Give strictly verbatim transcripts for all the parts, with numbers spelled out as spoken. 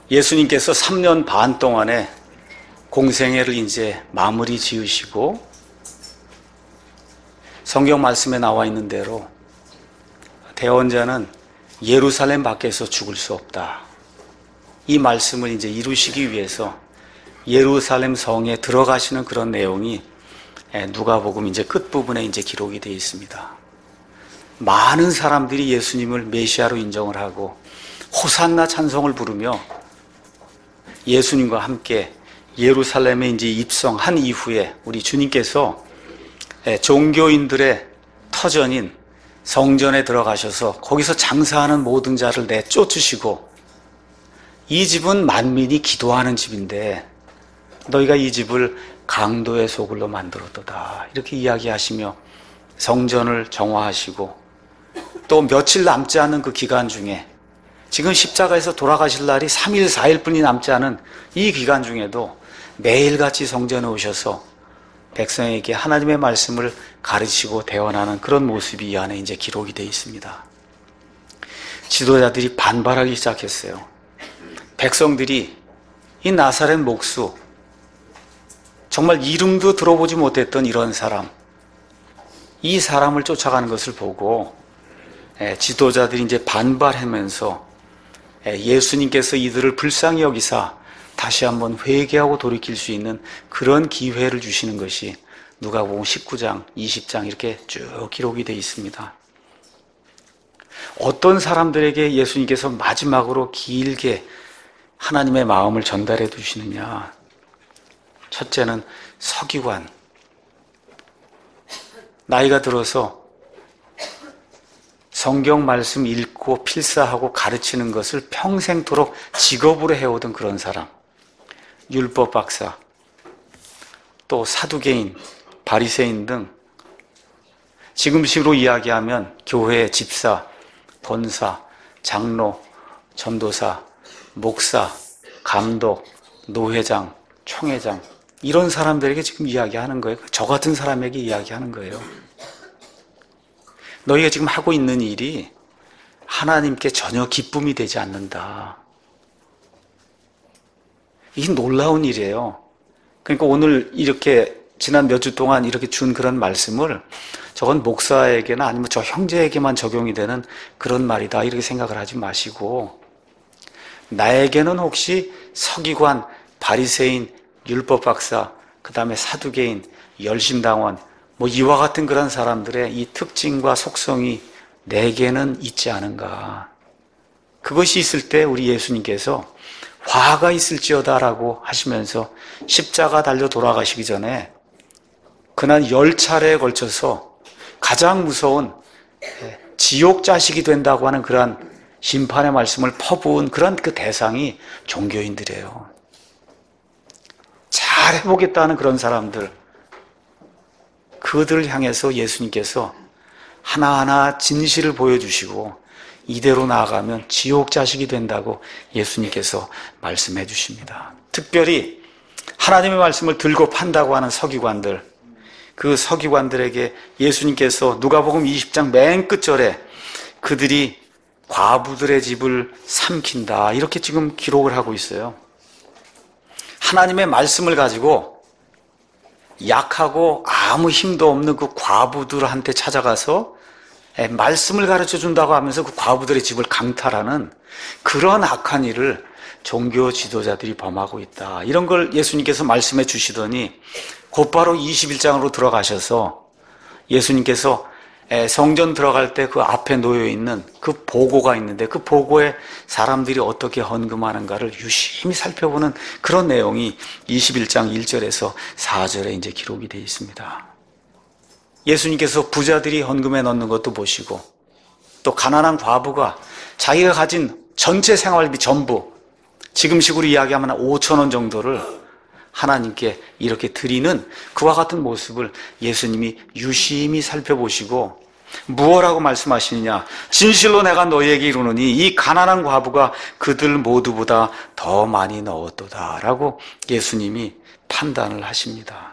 예수님께서 삼 년 반 동안의 공생애를 이제 마무리 지으시고 성경 말씀에 나와 있는 대로 대언자는 예루살렘 밖에서 죽을 수 없다. 이 말씀을 이제 이루시기 위해서 예루살렘 성에 들어가시는 그런 내용이 누가복음 이제 끝부분에 이제 기록이 되어 있습니다. 많은 사람들이 예수님을 메시아로 인정을 하고 호산나 찬송을 부르며 예수님과 함께 예루살렘에 이제 입성한 이후에 우리 주님께서 종교인들의 터전인 성전에 들어가셔서 거기서 장사하는 모든 자를 내쫓으시고 이 집은 만민이 기도하는 집인데 너희가 이 집을 강도의 소굴로 만들었도다 이렇게 이야기하시며 성전을 정화하시고 또 며칠 남지 않은 그 기간 중에 지금 십자가에서 돌아가실 날이 삼 일, 사 일뿐이 남지 않은 이 기간 중에도 매일같이 성전에 오셔서 백성에게 하나님의 말씀을 가르치고 대언하는 그런 모습이 이 안에 이제 기록이 되어 있습니다. 지도자들이 반발하기 시작했어요. 백성들이 이 나사렛 목수, 정말 이름도 들어보지 못했던 이런 사람, 이 사람을 쫓아가는 것을 보고 지도자들이 이제 반발하면서 예수님께서 이들을 불쌍히 여기사 다시 한번 회개하고 돌이킬 수 있는 그런 기회를 주시는 것이 누가복음 십구 장, 이십 장 이렇게 쭉 기록이 되어 있습니다. 어떤 사람들에게 예수님께서 마지막으로 길게 하나님의 마음을 전달해 주시느냐? 첫째는 서기관, 나이가 들어서 성경 말씀 읽고 필사하고 가르치는 것을 평생토록 직업으로 해오던 그런 사람, 율법 박사, 또 사두개인, 바리새인 등 지금식으로 이야기하면 교회의 집사, 권사, 장로, 전도사, 목사, 감독, 노회장, 총회장 이런 사람들에게 지금 이야기하는 거예요. 저 같은 사람에게 이야기하는 거예요. 너희가 지금 하고 있는 일이 하나님께 전혀 기쁨이 되지 않는다. 이게 놀라운 일이에요. 그러니까 오늘 이렇게 지난 몇 주 동안 이렇게 준 그런 말씀을 저건 목사에게나 아니면 저 형제에게만 적용이 되는 그런 말이다 이렇게 생각을 하지 마시고 나에게는 혹시 서기관, 바리새인, 율법 박사, 그 다음에 사두개인, 열심당원 뭐 이와 같은 그런 사람들의 이 특징과 속성이 내게는 있지 않은가. 그것이 있을 때 우리 예수님께서 화가 있을지어다라고 하시면서 십자가 달려 돌아가시기 전에 그날 열 차례에 걸쳐서 가장 무서운 지옥 자식이 된다고 하는 그러한 심판의 말씀을 퍼부은 그런 그 대상이 종교인들이에요. 잘 해보겠다는 그런 사람들, 그들을 향해서 예수님께서 하나하나 진실을 보여주시고 이대로 나아가면 지옥 자식이 된다고 예수님께서 말씀해 주십니다. 특별히 하나님의 말씀을 들고 판다고 하는 서기관들, 그 서기관들에게 예수님께서 누가복음 이십 장 맨 끝절에 그들이 과부들의 집을 삼킨다 이렇게 지금 기록을 하고 있어요. 하나님의 말씀을 가지고 약하고 아무 힘도 없는 그 과부들한테 찾아가서 말씀을 가르쳐 준다고 하면서 그 과부들의 집을 강탈하는 그런 악한 일을 종교 지도자들이 범하고 있다. 이런 걸 예수님께서 말씀해 주시더니 곧바로 이십일 장으로 들어가셔서 예수님께서 성전 들어갈 때 그 앞에 놓여 있는 그 보고가 있는데 그 보고에 사람들이 어떻게 헌금하는가를 유심히 살펴보는 그런 내용이 이십일 장 일 절에서 사 절에 이제 기록이 되어 있습니다. 예수님께서 부자들이 헌금에 넣는 것도 보시고 또 가난한 과부가 자기가 가진 전체 생활비 전부 지금식으로 이야기하면 오천 원 정도를 하나님께 이렇게 드리는 그와 같은 모습을 예수님이 유심히 살펴보시고 무엇라고 말씀하시느냐? 진실로 내가 너희에게 이르노니 이 가난한 과부가 그들 모두보다 더 많이 넣었도다 라고 예수님이 판단을 하십니다.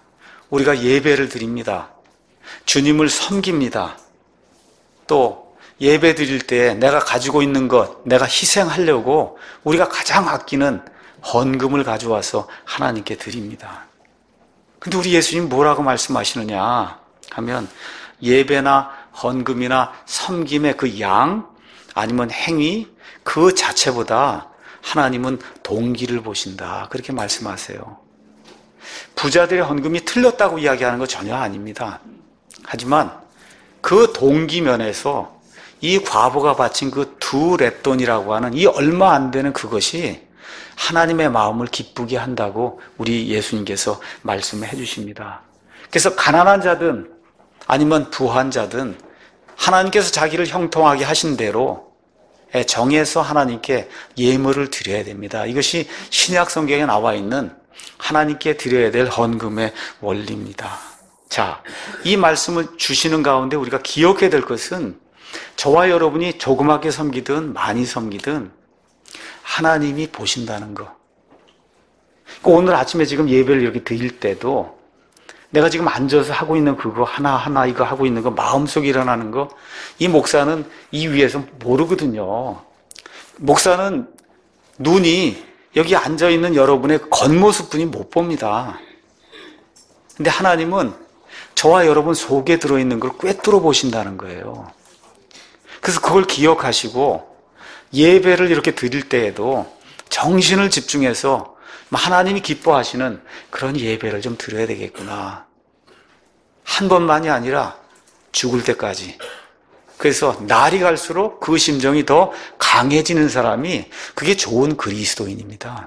우리가 예배를 드립니다. 주님을 섬깁니다. 또 예배 드릴 때 내가 가지고 있는 것, 내가 희생하려고 우리가 가장 아끼는 헌금을 가져와서 하나님께 드립니다. 근데 우리 예수님 뭐라고 말씀하시느냐 하면 예배나 헌금이나 섬김의 그 양 아니면 행위 그 자체보다 하나님은 동기를 보신다. 그렇게 말씀하세요. 부자들의 헌금이 틀렸다고 이야기하는 거 전혀 아닙니다. 하지만 그 동기 면에서 이 과부가 바친 그 두 렛돈이라고 하는 이 얼마 안 되는 그것이 하나님의 마음을 기쁘게 한다고 우리 예수님께서 말씀해 주십니다. 그래서 가난한 자든 아니면 부한 자든 하나님께서 자기를 형통하게 하신 대로 정해서 하나님께 예물을 드려야 됩니다. 이것이 신약 성경에 나와 있는 하나님께 드려야 될 헌금의 원리입니다. 자, 이 말씀을 주시는 가운데 우리가 기억해야 될 것은 저와 여러분이 조그맣게 섬기든 많이 섬기든 하나님이 보신다는 거. 오늘 아침에 지금 예배를 이렇게 드릴 때도 내가 지금 앉아서 하고 있는 그거 하나하나 이거 하고 있는 거 마음속에 일어나는 거 이 목사는 이 위에서 모르거든요. 목사는 눈이 여기 앉아있는 여러분의 겉모습뿐이 못 봅니다. 근데 하나님은 저와 여러분 속에 들어있는 걸 꿰뚫어 보신다는 거예요. 그래서 그걸 기억하시고 예배를 이렇게 드릴 때에도 정신을 집중해서 하나님이 기뻐하시는 그런 예배를 좀 드려야 되겠구나. 한 번만이 아니라 죽을 때까지. 그래서 날이 갈수록 그 심정이 더 강해지는 사람이 그게 좋은 그리스도인입니다.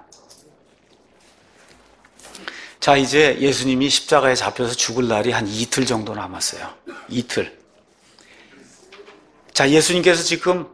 자, 이제 예수님이 십자가에 잡혀서 죽을 날이 한 이틀 정도 남았어요. 이틀. 자, 예수님께서 지금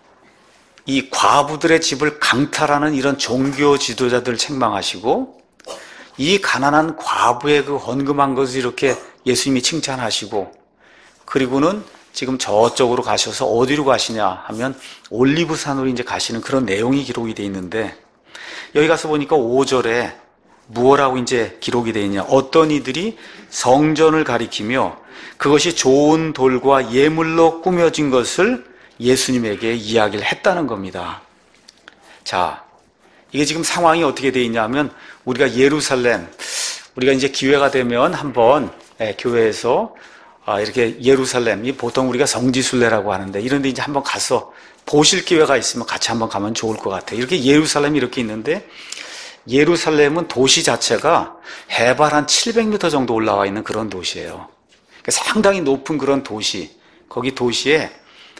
이 과부들의 집을 강탈하는 이런 종교 지도자들 책망하시고 이 가난한 과부의 그 헌금한 것을 이렇게 예수님이 칭찬하시고 그리고는 지금 저쪽으로 가셔서 어디로 가시냐 하면 올리브산으로 이제 가시는 그런 내용이 기록이 되어 있는데 여기 가서 보니까 오 절에 무엇라고 이제 기록이 되어 있냐. 어떤 이들이 성전을 가리키며 그것이 좋은 돌과 예물로 꾸며진 것을 예수님에게 이야기를 했다는 겁니다. 자, 이게 지금 상황이 어떻게 되어 있냐면 우리가 예루살렘, 우리가 이제 기회가 되면 한번 예, 교회에서 아, 이렇게 예루살렘이 보통 우리가 성지순례라고 하는데 이런 데 이제 한번 가서 보실 기회가 있으면 같이 한번 가면 좋을 것 같아요. 이렇게 예루살렘이 이렇게 있는데 예루살렘은 도시 자체가 해발 한 칠백 미터 정도 올라와 있는 그런 도시예요. 그러니까 상당히 높은 그런 도시. 거기 도시에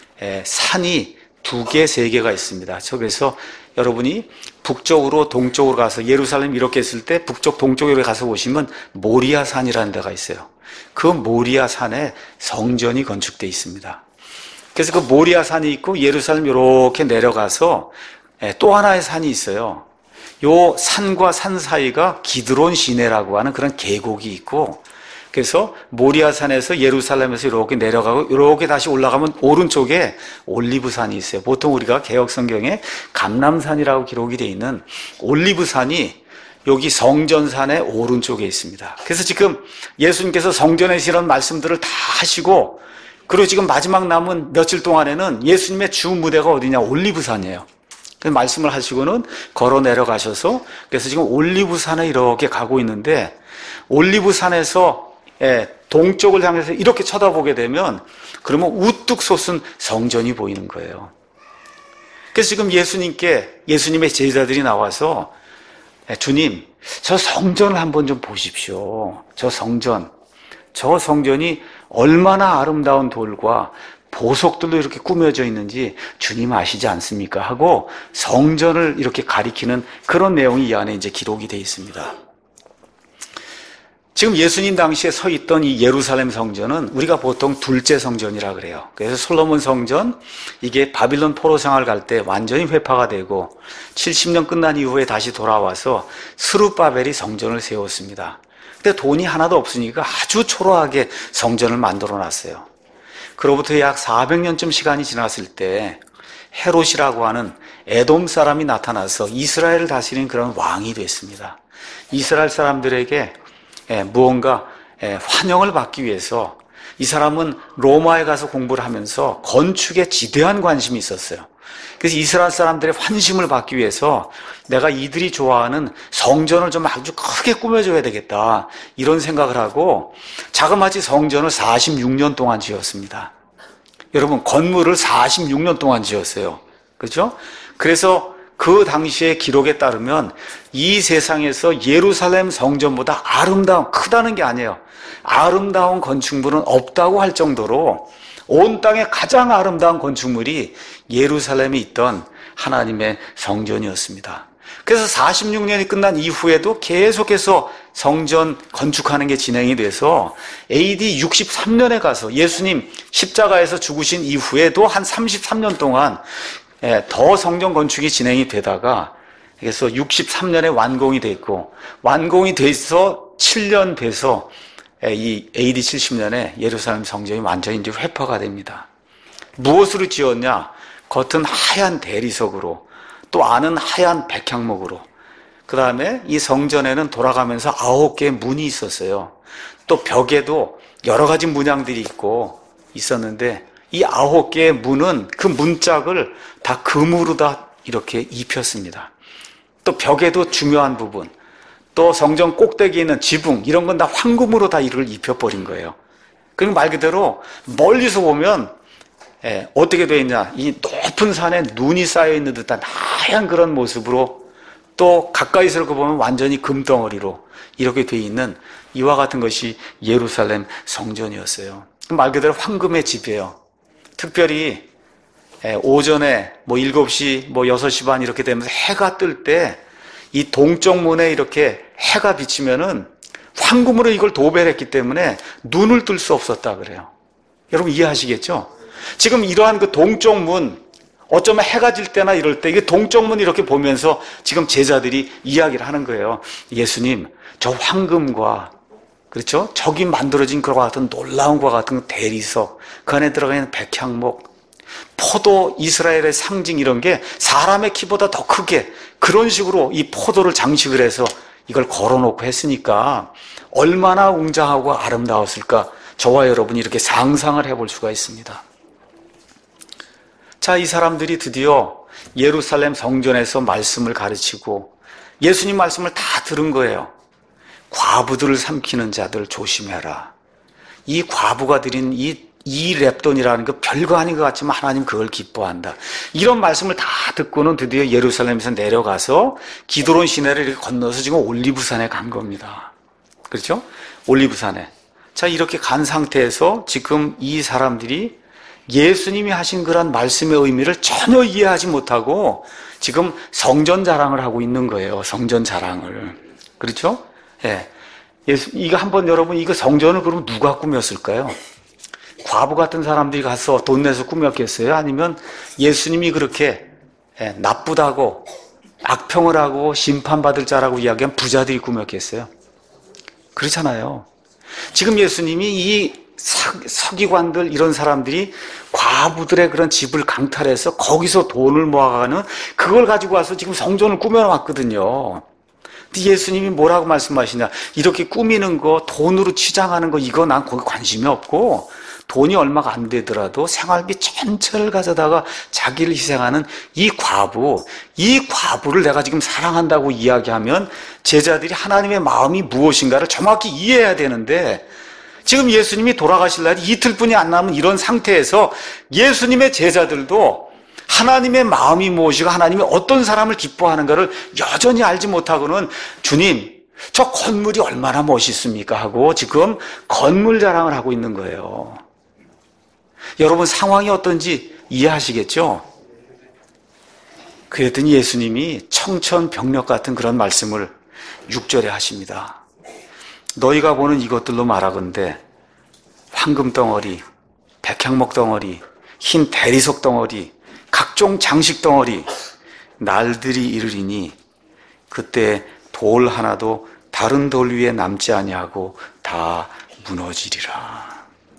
산이 두 개, 세 개가 있습니다. 그래서 여러분이 북쪽으로 동쪽으로 가서 예루살렘 이렇게 있을 때 북쪽 동쪽으로 가서 보시면 모리아 산이라는 데가 있어요. 그 모리아 산에 성전이 건축되어 있습니다. 그래서 그 모리아 산이 있고 예루살렘 이렇게 내려가서 또 하나의 산이 있어요. 요 산과 산 사이가 기드론 시내라고 하는 그런 계곡이 있고 그래서 모리아 산에서 예루살렘에서 이렇게 내려가고 이렇게 다시 올라가면 오른쪽에 올리브산이 있어요. 보통 우리가 개역 성경에 감람산이라고 기록이 되어 있는 올리브산이 여기 성전산의 오른쪽에 있습니다. 그래서 지금 예수님께서 성전에서 이런 말씀들을 다 하시고 그리고 지금 마지막 남은 며칠 동안에는 예수님의 주 무대가 어디냐? 올리브산이에요. 그래서 말씀을 하시고는 걸어 내려가셔서 그래서 지금 올리브산에 이렇게 가고 있는데 올리브산에서 예, 동쪽을 향해서 이렇게 쳐다보게 되면 그러면 우뚝 솟은 성전이 보이는 거예요. 그래서 지금 예수님께 예수님의 제자들이 나와서 주님, 저 성전을 한번 좀 보십시오. 저 성전, 저 성전이 얼마나 아름다운 돌과 보석들로 이렇게 꾸며져 있는지 주님 아시지 않습니까? 하고 성전을 이렇게 가리키는 그런 내용이 이 안에 이제 기록이 되어 있습니다. 지금 예수님 당시에 서 있던 이 예루살렘 성전은 우리가 보통 둘째 성전이라 그래요. 그래서 솔로몬 성전, 이게 바빌론 포로 생활 갈 때 완전히 회파가 되고 칠십 년 끝난 이후에 다시 돌아와서 스룹바벨이 성전을 세웠습니다. 근데 돈이 하나도 없으니까 아주 초라하게 성전을 만들어 놨어요. 그로부터 약 사백 년쯤 시간이 지났을 때 헤롯이라고 하는 에돔 사람이 나타나서 이스라엘을 다스리는 그런 왕이 됐습니다. 이스라엘 사람들에게 무언가 환영을 받기 위해서 이 사람은 로마에 가서 공부를 하면서 건축에 지대한 관심이 있었어요. 그래서 이스라엘 사람들의 환심을 받기 위해서 내가 이들이 좋아하는 성전을 좀 아주 크게 꾸며줘야 되겠다, 이런 생각을 하고 자그마치 성전을 사십육 년 동안 지었습니다. 여러분, 건물을 사십육 년 동안 지었어요. 그렇죠? 그래서 그 당시의 기록에 따르면 이 세상에서 예루살렘 성전보다 아름다운, 크다는 게 아니에요, 아름다운 건축물은 없다고 할 정도로 온 땅의 가장 아름다운 건축물이 예루살렘에 있던 하나님의 성전이었습니다. 그래서 사십육 년이 끝난 이후에도 계속해서 성전 건축하는 게 진행이 돼서 에이디 육십삼 년에 가서 예수님 십자가에서 죽으신 이후에도 한 삼십삼 년 동안 더 성전 건축이 진행이 되다가, 그래서 육십삼 년에 완공이 됐고, 완공이 돼서 칠 년 돼서 이 에이디 칠십 년에 예루살렘 성전이 완전히 이제 회파가 됩니다. 무엇으로 지었냐? 겉은 하얀 대리석으로, 또 안은 하얀 백향목으로. 그 다음에 이 성전에는 돌아가면서 아홉 개의 문이 있었어요. 또 벽에도 여러 가지 문양들이 있고 있었는데, 이 아홉 개의 문은 그 문짝을 다 금으로 다 이렇게 입혔습니다. 또 벽에도 중요한 부분, 또 성전 꼭대기에 있는 지붕, 이런 건 다 황금으로 다 이를 입혀버린 거예요. 그럼 말 그대로 멀리서 보면 예, 어떻게 되어 있냐, 이 높은 산에 눈이 쌓여 있는 듯한 하얀 그런 모습으로, 또 가까이서 보면 완전히 금덩어리로 이렇게 되어 있는 이와 같은 것이 예루살렘 성전이었어요. 말 그대로 황금의 집이에요. 특별히 오전에 뭐 일곱 시, 뭐 여섯 시 반 이렇게 되면서 해가 뜰 때 이 동쪽 문에 이렇게 해가 비치면은 황금으로 이걸 도배를 했기 때문에 눈을 뜰 수 없었다 그래요. 여러분 이해하시겠죠? 지금 이러한 그 동쪽 문, 어쩌면 해가 질 때나 이럴 때 이게 동쪽 문 이렇게 보면서 지금 제자들이 이야기를 하는 거예요. 예수님, 저 황금과, 그렇죠? 저기 만들어진 것과 같은 놀라운 것과 같은 대리석, 그 안에 들어가 있는 백향목, 포도, 이스라엘의 상징, 이런 게 사람의 키보다 더 크게 그런 식으로 이 포도를 장식을 해서 이걸 걸어놓고 했으니까 얼마나 웅장하고 아름다웠을까, 저와 여러분이 이렇게 상상을 해볼 수가 있습니다. 자, 이 사람들이 드디어 예루살렘 성전에서 말씀을 가르치고 예수님 말씀을 다 들은 거예요. 과부들을 삼키는 자들 조심해라. 이 과부가 드린 이, 이 렙돈이라는 거 별거 아닌 것 같지만 하나님 그걸 기뻐한다. 이런 말씀을 다 듣고는 드디어 예루살렘에서 내려가서 기드론 시내를 이렇게 건너서 지금 올리브산에 간 겁니다. 그렇죠? 올리브산에. 자, 이렇게 간 상태에서 지금 이 사람들이 예수님이 하신 그런 말씀의 의미를 전혀 이해하지 못하고 지금 성전 자랑을 하고 있는 거예요. 성전 자랑을. 그렇죠? 예. 예수, 이거 한번 여러분, 이거 성전을 그럼 누가 꾸몄을까요? 과부 같은 사람들이 가서 돈 내서 꾸몄겠어요? 아니면 예수님이 그렇게 예, 나쁘다고 악평을 하고 심판받을 자라고 이야기한 부자들이 꾸몄겠어요? 그렇잖아요. 지금 예수님이 이 서기관들, 이런 사람들이 과부들의 그런 집을 강탈해서 거기서 돈을 모아가는, 그걸 가지고 와서 지금 성전을 꾸며놨거든요. 근데 예수님이 뭐라고 말씀하시냐, 이렇게 꾸미는 거, 돈으로 치장하는 거, 이거 난 거기 관심이 없고, 돈이 얼마가 안 되더라도 생활비 전체를 가져다가 자기를 희생하는 이 과부, 이 과부를 내가 지금 사랑한다고 이야기하면 제자들이 하나님의 마음이 무엇인가를 정확히 이해해야 되는데, 지금 예수님이 돌아가실 날이 이틀뿐이 안 남은 이런 상태에서 예수님의 제자들도 하나님의 마음이 무엇이고 하나님이 어떤 사람을 기뻐하는가를 여전히 알지 못하고는, 주님, 저 건물이 얼마나 멋있습니까? 하고 지금 건물 자랑을 하고 있는 거예요. 여러분, 상황이 어떤지 이해하시겠죠? 그랬더니 예수님이 청천벽력 같은 그런 말씀을 육 절에 하십니다. 너희가 보는 이것들로 말하건대 황금 덩어리, 백향목 덩어리, 흰 대리석 덩어리, 각종 장식 덩어리, 날들이 이르리니 그때 돌 하나도 다른 돌 위에 남지 아니하고 다 무너지리라.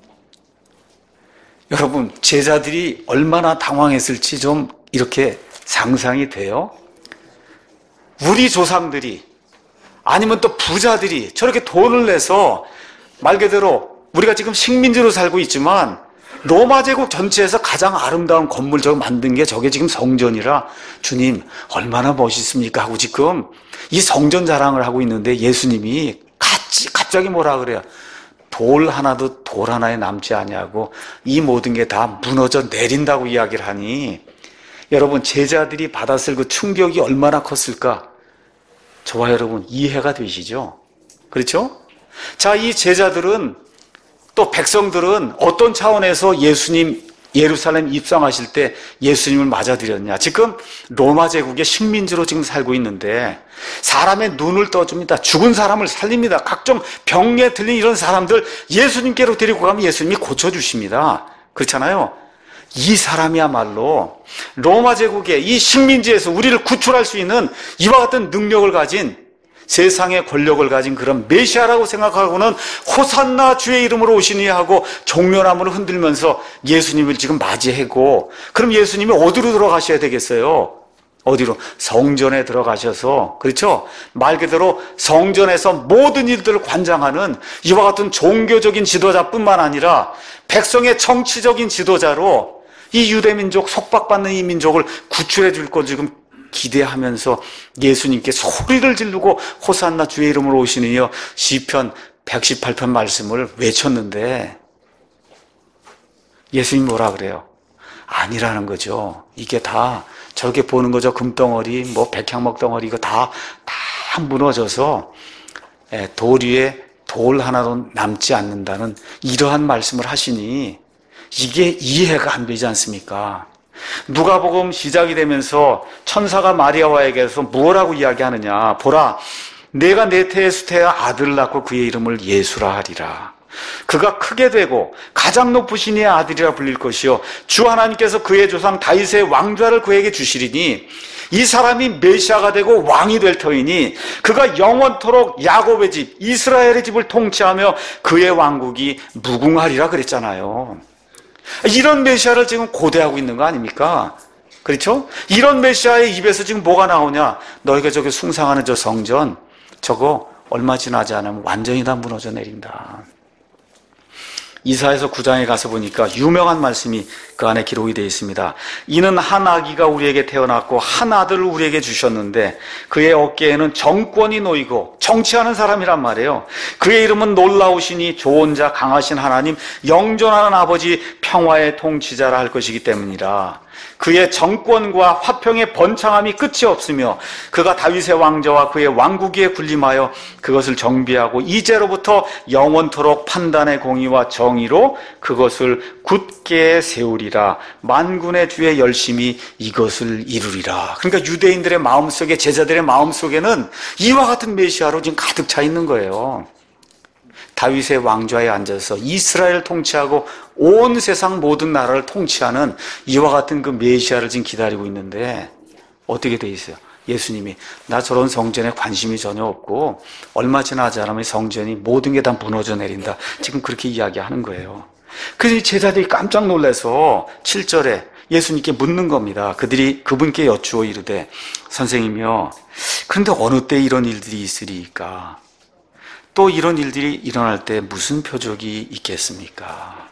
여러분, 제자들이 얼마나 당황했을지 좀 이렇게 상상이 돼요? 우리 조상들이, 아니면 또 부자들이 저렇게 돈을 내서 말 그대로 우리가 지금 식민지로 살고 있지만 로마 제국 전체에서 가장 아름다운 건물 저거 만든 게 저게 지금 성전이라 주님 얼마나 멋있습니까 하고 지금 이 성전 자랑을 하고 있는데 예수님이 같이 갑자기 뭐라 그래요? 돌 하나도 돌 하나에 남지 아니하고 이 모든 게 다 무너져 내린다고 이야기를 하니 여러분 제자들이 받았을 그 충격이 얼마나 컸을까? 저와 여러분 이해가 되시죠? 그렇죠? 자, 이 제자들은 또 백성들은 어떤 차원에서 예수님 예루살렘 입성하실 때 예수님을 맞아들였냐? 지금 로마 제국의 식민지로 지금 살고 있는데 사람의 눈을 떠줍니다. 죽은 사람을 살립니다. 각종 병에 들린 이런 사람들 예수님께로 데리고 가면 예수님이 고쳐주십니다. 그렇잖아요. 이 사람이야말로 로마 제국의 이 식민지에서 우리를 구출할 수 있는 이와 같은 능력을 가진 세상의 권력을 가진 그런 메시아라고 생각하고는 호산나 주의 이름으로 오시니 하고 종려나무를 흔들면서 예수님을 지금 맞이하고 그럼 예수님이 어디로 들어가셔야 되겠어요? 어디로? 성전에 들어가셔서 그렇죠? 말 그대로 성전에서 모든 일들을 관장하는 이와 같은 종교적인 지도자뿐만 아니라 백성의 정치적인 지도자로 이 유대민족 속박받는 이 민족을 구출해 줄 거 지금 기대하면서 예수님께 소리를 지르고 호산나 주의 이름으로 오시니여 시편 백십팔 편 말씀을 외쳤는데 예수님 뭐라 그래요? 아니라는 거죠. 이게 다 저렇게 보는 거죠. 금덩어리, 뭐 백향목 덩어리 이거 다, 다 무너져서 돌 위에 돌 하나도 남지 않는다는 이러한 말씀을 하시니 이게 이해가 안 되지 않습니까? 누가복음 시작이 되면서 천사가 마리아와에게서 뭐라고 이야기하느냐? 보라, 내가 내 태의 수태의 아들을 낳고 그의 이름을 예수라 하리라. 그가 크게 되고 가장 높으신 이의 아들이라 불릴 것이요 주 하나님께서 그의 조상 다윗의 왕좌를 그에게 주시리니 이 사람이 메시아가 되고 왕이 될 터이니 그가 영원토록 야곱의 집 이스라엘의 집을 통치하며 그의 왕국이 무궁하리라 그랬잖아요. 이런 메시아를 지금 고대하고 있는 거 아닙니까? 그렇죠? 이런 메시아의 입에서 지금 뭐가 나오냐? 너희가 저기 숭상하는 저 성전 저거 얼마 지나지 않으면 완전히 다 무너져 내린다. 이사야서 구 장에 가서 보니까 유명한 말씀이 그 안에 기록이 되어 있습니다. 이는 한 아기가 우리에게 태어났고 한 아들을 우리에게 주셨는데 그의 어깨에는 정권이 놓이고 정치하는 사람이란 말이에요. 그의 이름은 놀라우시니 좋은 자 강하신 하나님 영존하는 아버지 평화의 통치자라 할 것이기 때문이라. 그의 정권과 화평의 번창함이 끝이 없으며 그가 다윗의 왕좌와 그의 왕국 위에 군림하여 그것을 정비하고 이제로부터 영원토록 판단의 공의와 정의로 그것을 굳게 세우리라. 만군의 주의 열심히 이것을 이루리라. 그러니까 유대인들의 마음속에 제자들의 마음속에는 이와 같은 메시아로 지금 가득 차 있는 거예요. 다윗의 왕좌에 앉아서 이스라엘을 통치하고 온 세상 모든 나라를 통치하는 이와 같은 그 메시아를 지금 기다리고 있는데 어떻게 돼 있어요? 예수님이 나 저런 성전에 관심이 전혀 없고 얼마 지나지 않으면 성전이 모든 게 다 무너져 내린다. 지금 그렇게 이야기하는 거예요. 그래서 제자들이 깜짝 놀라서 칠 절에 예수님께 묻는 겁니다. 그들이 그분께 여쭈어 이르되 선생님이여 그런데 어느 때 이런 일들이 있으리까? 또 이런 일들이 일어날 때 무슨 표적이 있겠습니까?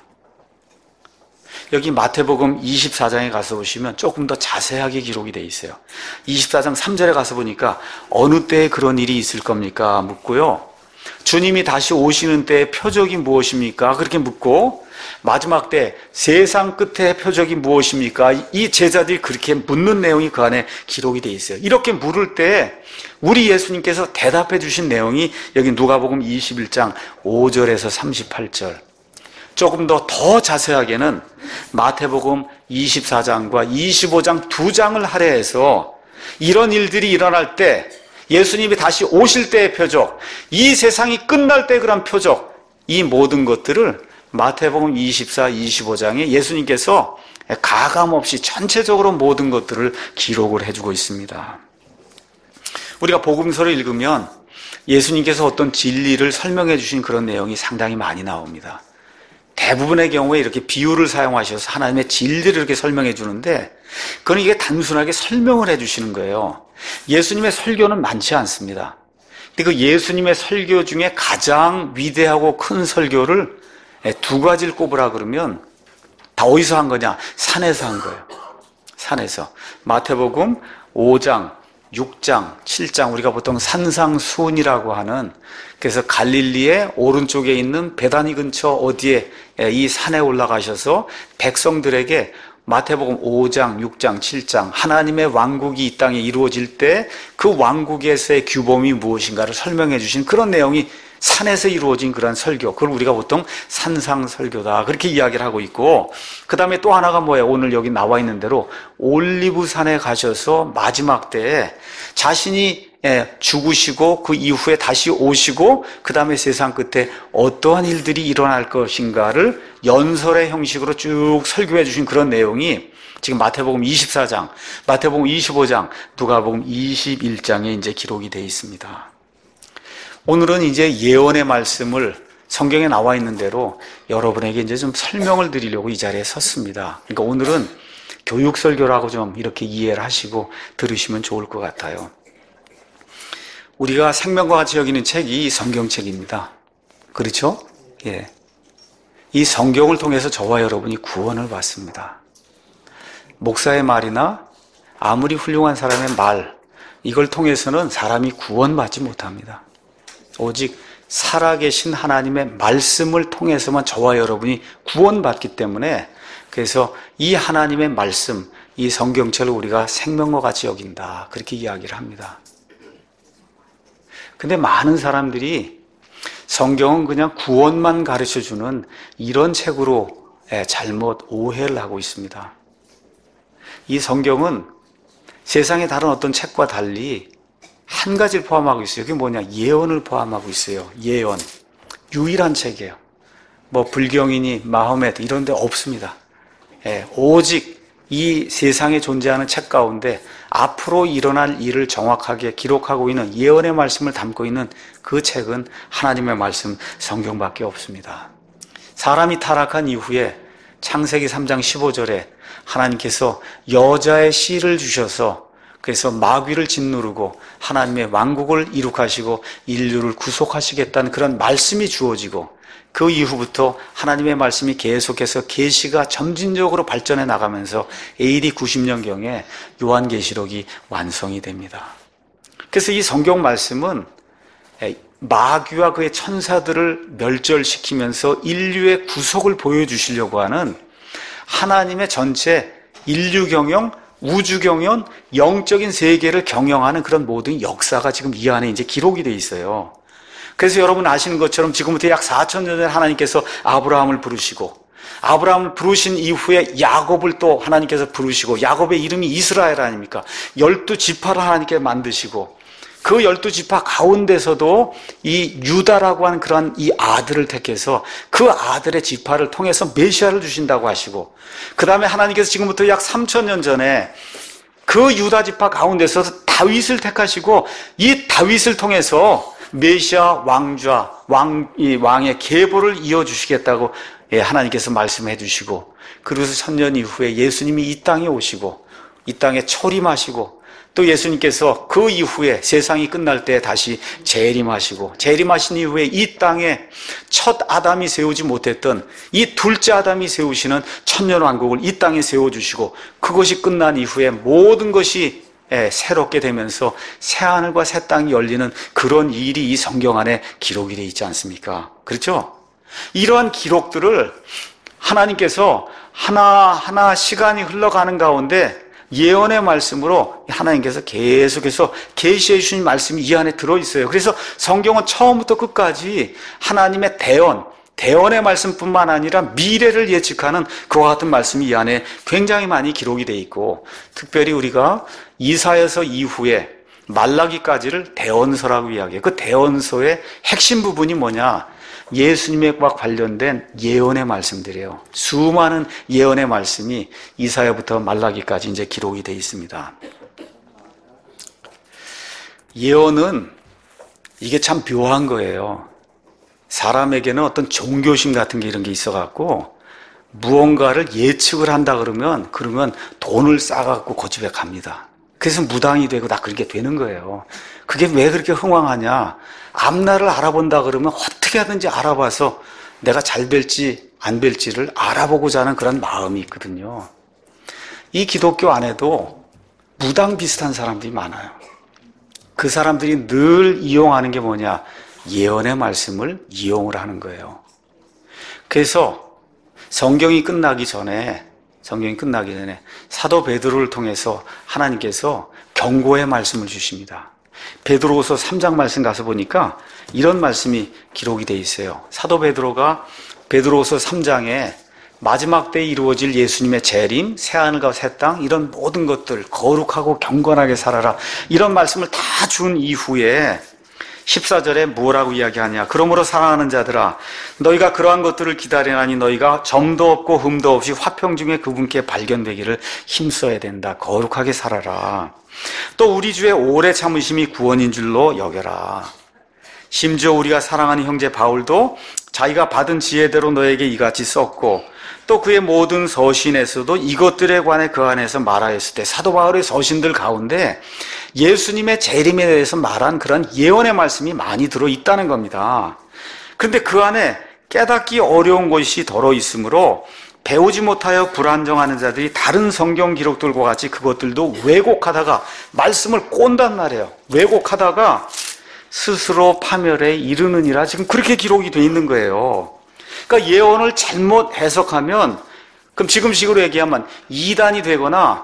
여기 마태복음 이십사 장에 가서 보시면 조금 더 자세하게 기록이 되어 있어요. 이십사 장 삼 절에 가서 보니까 어느 때에 그런 일이 있을 겁니까? 묻고요. 주님이 다시 오시는 때의 표적이 무엇입니까? 그렇게 묻고 마지막 때 세상 끝의 표적이 무엇입니까? 이 제자들이 그렇게 묻는 내용이 그 안에 기록이 되어 있어요. 이렇게 물을 때 우리 예수님께서 대답해 주신 내용이 여기 누가복음 이십일 장 오 절에서 삼십팔 절. 조금 더 더 자세하게는 마태복음 이십사 장과 이십오 장 두 장을 할애해서 이런 일들이 일어날 때 예수님이 다시 오실 때의 표적, 이 세상이 끝날 때 그런 표적, 이 모든 것들을 마태복음 이십사, 이십오 장에 예수님께서 가감없이 전체적으로 모든 것들을 기록을 해주고 있습니다. 우리가 복음서를 읽으면 예수님께서 어떤 진리를 설명해 주신 그런 내용이 상당히 많이 나옵니다. 대부분의 경우에 이렇게 비유를 사용하셔서 하나님의 진리를 이렇게 설명해 주는데 그건 이게 단순하게 설명을 해 주시는 거예요. 예수님의 설교는 많지 않습니다. 근데 그 예수님의 설교 중에 가장 위대하고 큰 설교를 두 가지를 꼽으라 그러면 다 어디서 한 거냐? 산에서 한 거예요. 산에서. 마태복음 오 장, 육 장, 칠 장, 우리가 보통 산상수훈이라고 하는, 그래서 갈릴리의 오른쪽에 있는 베다니 근처 어디에 이 산에 올라가셔서 백성들에게 마태복음 오 장, 육 장, 칠 장 하나님의 왕국이 이 땅에 이루어질 때 그 왕국에서의 규범이 무엇인가를 설명해 주신 그런 내용이 산에서 이루어진 그런 설교, 그걸 우리가 보통 산상설교다 그렇게 이야기를 하고 있고, 그 다음에 또 하나가 뭐예요? 오늘 여기 나와 있는 대로 올리브산에 가셔서 마지막 때에 자신이 죽으시고 그 이후에 다시 오시고 그 다음에 세상 끝에 어떠한 일들이 일어날 것인가를 연설의 형식으로 쭉 설교해 주신 그런 내용이 지금 마태복음 이십사 장, 마태복음 이십오 장, 누가복음 이십일 장에 이제 기록이 되어 있습니다. 오늘은 이제 예언의 말씀을 성경에 나와 있는 대로 여러분에게 이제 좀 설명을 드리려고 이 자리에 섰습니다. 그러니까 오늘은 교육설교라고 좀 이렇게 이해를 하시고 들으시면 좋을 것 같아요. 우리가 생명과 같이 여기는 책이 이 성경책입니다. 그렇죠? 예. 이 성경을 통해서 저와 여러분이 구원을 받습니다. 목사의 말이나 아무리 훌륭한 사람의 말, 이걸 통해서는 사람이 구원받지 못합니다. 오직 살아계신 하나님의 말씀을 통해서만 저와 여러분이 구원받기 때문에, 그래서 이 하나님의 말씀, 이 성경책을 우리가 생명과 같이 여긴다 그렇게 이야기를 합니다. 근데 많은 사람들이 성경은 그냥 구원만 가르쳐주는 이런 책으로 잘못 오해를 하고 있습니다. 이 성경은 세상의 다른 어떤 책과 달리 한 가지를 포함하고 있어요. 그게 뭐냐? 예언을 포함하고 있어요. 예언. 유일한 책이에요. 뭐 불경이니 마호메트 이런 데 없습니다. 예, 오직 이 세상에 존재하는 책 가운데 앞으로 일어날 일을 정확하게 기록하고 있는 예언의 말씀을 담고 있는 그 책은 하나님의 말씀 성경밖에 없습니다. 사람이 타락한 이후에 창세기 삼 장 십오 절에 하나님께서 여자의 씨를 주셔서 그래서 마귀를 짓누르고 하나님의 왕국을 이룩하시고 인류를 구속하시겠다는 그런 말씀이 주어지고, 그 이후부터 하나님의 말씀이 계속해서 계시가 점진적으로 발전해 나가면서 에이디 구십 년경에 요한계시록이 완성이 됩니다. 그래서 이 성경 말씀은 마귀와 그의 천사들을 멸절시키면서 인류의 구속을 보여주시려고 하는 하나님의 전체 인류 경영, 우주 경영, 영적인 세계를 경영하는 그런 모든 역사가 지금 이 안에 이제 기록이 돼 있어요. 그래서 여러분 아시는 것처럼 지금부터 약 사천 년 전에 하나님께서 아브라함을 부르시고, 아브라함을 부르신 이후에 야곱을 또 하나님께서 부르시고, 야곱의 이름이 이스라엘 아닙니까? 열두 지파를 하나님께 만드시고, 그 열두 지파 가운데서도 이 유다라고 하는 그런 이 아들을 택해서 그 아들의 지파를 통해서 메시아를 주신다고 하시고, 그 다음에 하나님께서 지금부터 약 삼천 년 전에 그 유다 지파 가운데서 다윗을 택하시고, 이 다윗을 통해서 메시아 왕좌, 왕, 이 왕의 계보를 이어주시겠다고 예, 하나님께서 말씀해 주시고, 그래서 천년 이후에 예수님이 이 땅에 오시고 이 땅에 초림하시고, 또 예수님께서 그 이후에 세상이 끝날 때 다시 재림하시고, 재림하신 이후에 이 땅에 첫 아담이 세우지 못했던 이 둘째 아담이 세우시는 천년왕국을 이 땅에 세워주시고, 그것이 끝난 이후에 모든 것이 새롭게 되면서 새하늘과 새 땅이 열리는 그런 일이 이 성경 안에 기록이 되어 있지 않습니까? 그렇죠? 이러한 기록들을 하나님께서 하나하나 시간이 흘러가는 가운데 예언의 말씀으로 하나님께서 계속해서 계시해 주신 말씀이 이 안에 들어있어요. 그래서 성경은 처음부터 끝까지 하나님의 대언, 대언의 말씀뿐만 아니라 미래를 예측하는 그와 같은 말씀이 이 안에 굉장히 많이 기록이 되어 있고, 특별히 우리가 이사야서 이후에 말라기까지를 대언서라고 이야기해요. 그 대언서의 핵심 부분이 뭐냐? 예수님과 관련된 예언의 말씀들이에요. 수많은 예언의 말씀이 이사야부터 말라기까지 이제 기록이 되어 있습니다. 예언은 이게 참 묘한 거예요. 사람에게는 어떤 종교심 같은 게 이런 게 있어갖고 무언가를 예측을 한다 그러면 그러면 돈을 싸갖고 그 집에 갑니다. 그래서 무당이 되고 다 그렇게 되는 거예요. 그게 왜 그렇게 흥황하냐? 앞날을 알아본다 그러면 어떻게 하든지 알아봐서 내가 잘 될지 안 될지를 알아보고자 하는 그런 마음이 있거든요. 이 기독교 안에도 무당 비슷한 사람들이 많아요. 그 사람들이 늘 이용하는 게 뭐냐? 예언의 말씀을 이용을 하는 거예요. 그래서 성경이 끝나기 전에 성경이 끝나기 전에 사도 베드로를 통해서 하나님께서 경고의 말씀을 주십니다. 베드로후서 삼 장 말씀 가서 보니까 이런 말씀이 기록이 돼 있어요. 사도 베드로가 베드로후서 삼 장에 마지막 때에 이루어질 예수님의 재림, 새하늘과 새 땅, 이런 모든 것들, 거룩하고 경건하게 살아라, 이런 말씀을 다 준 이후에 십사 절에 뭐라고 이야기하냐? 그러므로 사랑하는 자들아, 너희가 그러한 것들을 기다리나니 너희가 점도 없고 흠도 없이 화평 중에 그분께 발견되기를 힘써야 된다. 거룩하게 살아라. 또 우리 주의 오래 참으심이 구원인 줄로 여겨라. 심지어 우리가 사랑하는 형제 바울도 자기가 받은 지혜대로 너에게 이같이 썼고, 또 그의 모든 서신에서도 이것들에 관해 그 안에서 말하였을 때, 사도 바울의 서신들 가운데 예수님의 재림에 대해서 말한 그런 예언의 말씀이 많이 들어있다는 겁니다. 그런데 그 안에 깨닫기 어려운 것이 덜어 있으므로 배우지 못하여 불안정하는 자들이 다른 성경 기록들과 같이 그것들도 왜곡하다가 말씀을 꼰단 말이에요. 왜곡하다가 스스로 파멸에 이르느니라, 지금 그렇게 기록이 되어 있는 거예요. 그러니까 예언을 잘못 해석하면, 그럼 지금식으로 얘기하면 이단이 되거나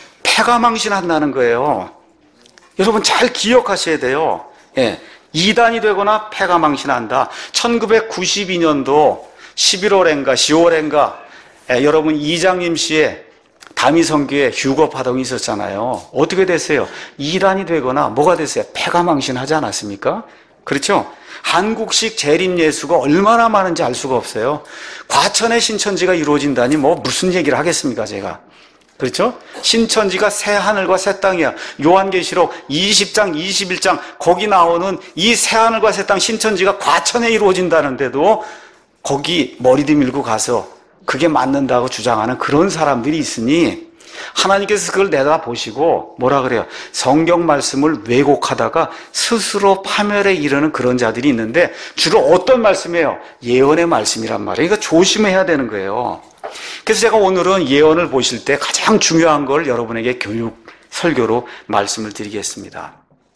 패가망신한다는 거예요. 여러분 잘 기억하셔야 돼요. 예, 이단이 되거나 패가망신한다. 천구백구십이 년도 십일월인가 시월인가, 예, 여러분 이장님 씨의 다미성교회 휴거 파동이 있었잖아요. 어떻게 됐어요? 이단이 되거나 뭐가 됐어요? 패가망신하지 않았습니까? 그렇죠? 한국식 재림예수가 얼마나 많은지 알 수가 없어요. 과천의 신천지가 이루어진다니 뭐 무슨 얘기를 하겠습니까, 제가. 그렇죠? 신천지가 새 하늘과 새 땅이야. 요한계시록 이십 장, 이십일 장 거기 나오는 이 새 하늘과 새 땅 신천지가 과천에 이루어진다는데도 거기 머리도 밀고 가서 그게 맞는다고 주장하는 그런 사람들이 있으니, 하나님께서 그걸 내다보시고 뭐라 그래요? 성경 말씀을 왜곡하다가 스스로 파멸에 이르는 그런 자들이 있는데, 주로 어떤 말씀이에요? 예언의 말씀이란 말이에요. 그러니까 조심해야 되는 거예요. 그래서 제가 오늘은 예언을 보실 때 가장 중요한 걸 여러분에게 교육, 설교로 말씀을 드리겠습니다.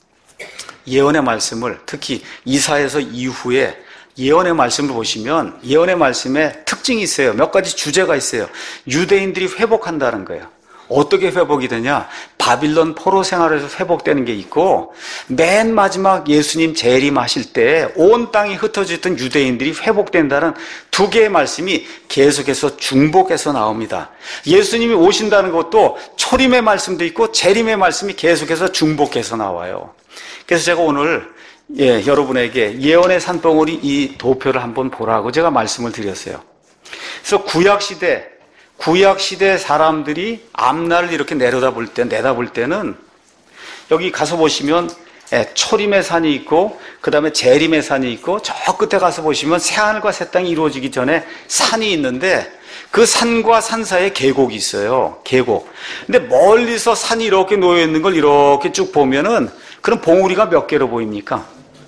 예언의 말씀을, 특히 이사야서 이후에 예언의 말씀을 보시면 예언의 말씀에 특징이 있어요. 몇 가지 주제가 있어요. 유대인들이 회복한다는 거예요. 어떻게 회복이 되냐? 바빌론 포로 생활에서 회복되는 게 있고, 맨 마지막 예수님 재림하실 때 온 땅이 흩어져 있던 유대인들이 회복된다는 두 개의 말씀이 계속해서 중복해서 나옵니다. 예수님이 오신다는 것도 초림의 말씀도 있고 재림의 말씀이 계속해서 중복해서 나와요. 그래서 제가 오늘 예, 여러분에게 예언의 산봉우리 이 도표를 한번 보라고 제가 말씀을 드렸어요. 그래서 구약시대 구약시대 사람들이 앞날을 이렇게 내려다볼 때, 내다볼 때는 여기 가서 보시면 초림의 산이 있고, 그 다음에 재림의 산이 있고, 저 끝에 가서 보시면 새하늘과 새 땅이 이루어지기 전에 산이 있는데, 그 산과 산 사이에 계곡이 있어요. 계곡. 근데 멀리서 산이 이렇게 놓여있는 걸 이렇게 쭉 보면은, 그럼 봉우리가 몇 개로 보입니까?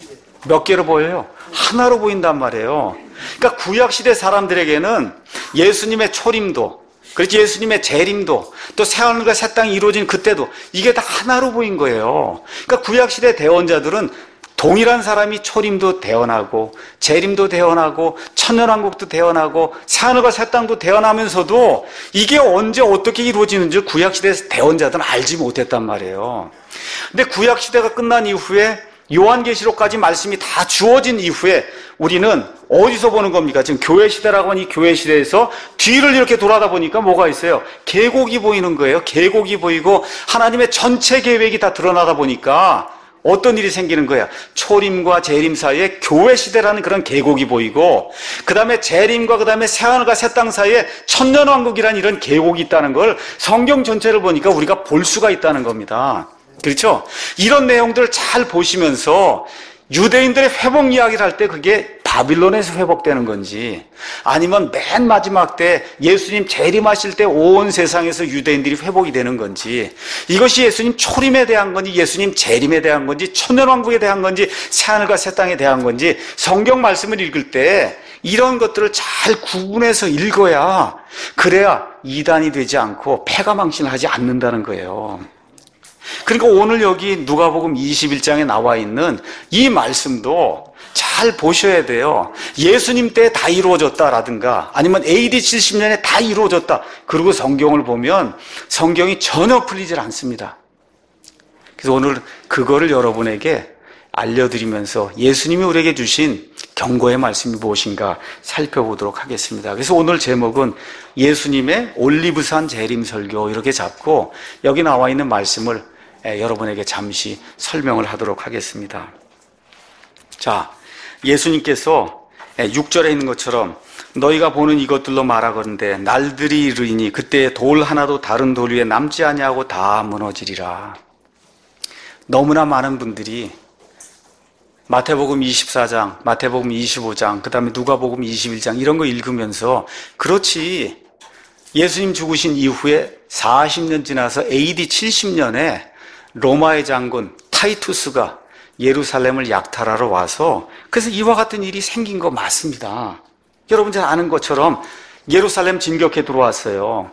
몇 개로 보여요? 하나로 보인단 말이에요. 그러니까 구약시대 사람들에게는 예수님의 초림도, 그렇지, 예수님의 재림도, 또 새하늘과 새 땅이 이루어진 그때도 이게 다 하나로 보인 거예요. 그러니까 구약시대 대언자들은 동일한 사람이 초림도 대언하고 재림도 대언하고 천년왕국도 대언하고 새하늘과 새 땅도 대언하면서도 이게 언제 어떻게 이루어지는지 구약시대 대언자들은 알지 못했단 말이에요. 근데 구약시대가 끝난 이후에 요한계시록까지 말씀이 다 주어진 이후에 우리는 어디서 보는 겁니까? 지금 교회시대라고 하니 교회시대에서 뒤를 이렇게 돌아다 보니까 뭐가 있어요? 계곡이 보이는 거예요. 계곡이 보이고 하나님의 전체 계획이 다 드러나다 보니까 어떤 일이 생기는 거야? 초림과 재림 사이에 교회시대라는 그런 계곡이 보이고, 그 다음에 재림과 그 다음에 새하늘과 새 땅 사이에 천년왕국이라는 이런 계곡이 있다는 걸 성경 전체를 보니까 우리가 볼 수가 있다는 겁니다. 그렇죠? 이런 내용들을 잘 보시면서 유대인들의 회복 이야기를 할 때 그게 바빌론에서 회복되는 건지, 아니면 맨 마지막 때 예수님 재림하실 때 온 세상에서 유대인들이 회복이 되는 건지, 이것이 예수님 초림에 대한 건지 예수님 재림에 대한 건지 천년왕국에 대한 건지 새하늘과 새 땅에 대한 건지, 성경 말씀을 읽을 때 이런 것들을 잘 구분해서 읽어야, 그래야 이단이 되지 않고 패가망신을 하지 않는다는 거예요. 그러니까 오늘 여기 누가복음 이십일 장에 나와 있는 이 말씀도 잘 보셔야 돼요. 예수님 때 다 이루어졌다라든가 아니면 에이디 칠십 년에 다 이루어졌다. 그리고 성경을 보면 성경이 전혀 풀리질 않습니다. 그래서 오늘 그거를 여러분에게 알려드리면서 예수님이 우리에게 주신 경고의 말씀이 무엇인가 살펴보도록 하겠습니다. 그래서 오늘 제목은 예수님의 올리브산 재림설교 이렇게 잡고 여기 나와 있는 말씀을 여러분에게 잠시 설명을 하도록 하겠습니다. 자, 예수님께서 육 절에 있는 것처럼 너희가 보는 이것들로 말하건대 날들이 이르리니 그때 돌 하나도 다른 돌 위에 남지 아니하고 다 무너지리라. 너무나 많은 분들이 마태복음 이십사 장, 마태복음 이십오 장, 그 다음에 누가복음 이십일 장 이런 거 읽으면서 그렇지, 예수님 죽으신 이후에 사십 년 지나서 에이디 칠십 년에 로마의 장군 타이투스가 예루살렘을 약탈하러 와서 그래서 이와 같은 일이 생긴 거 맞습니다. 여러분 잘 아는 것처럼 예루살렘 진격해 들어왔어요.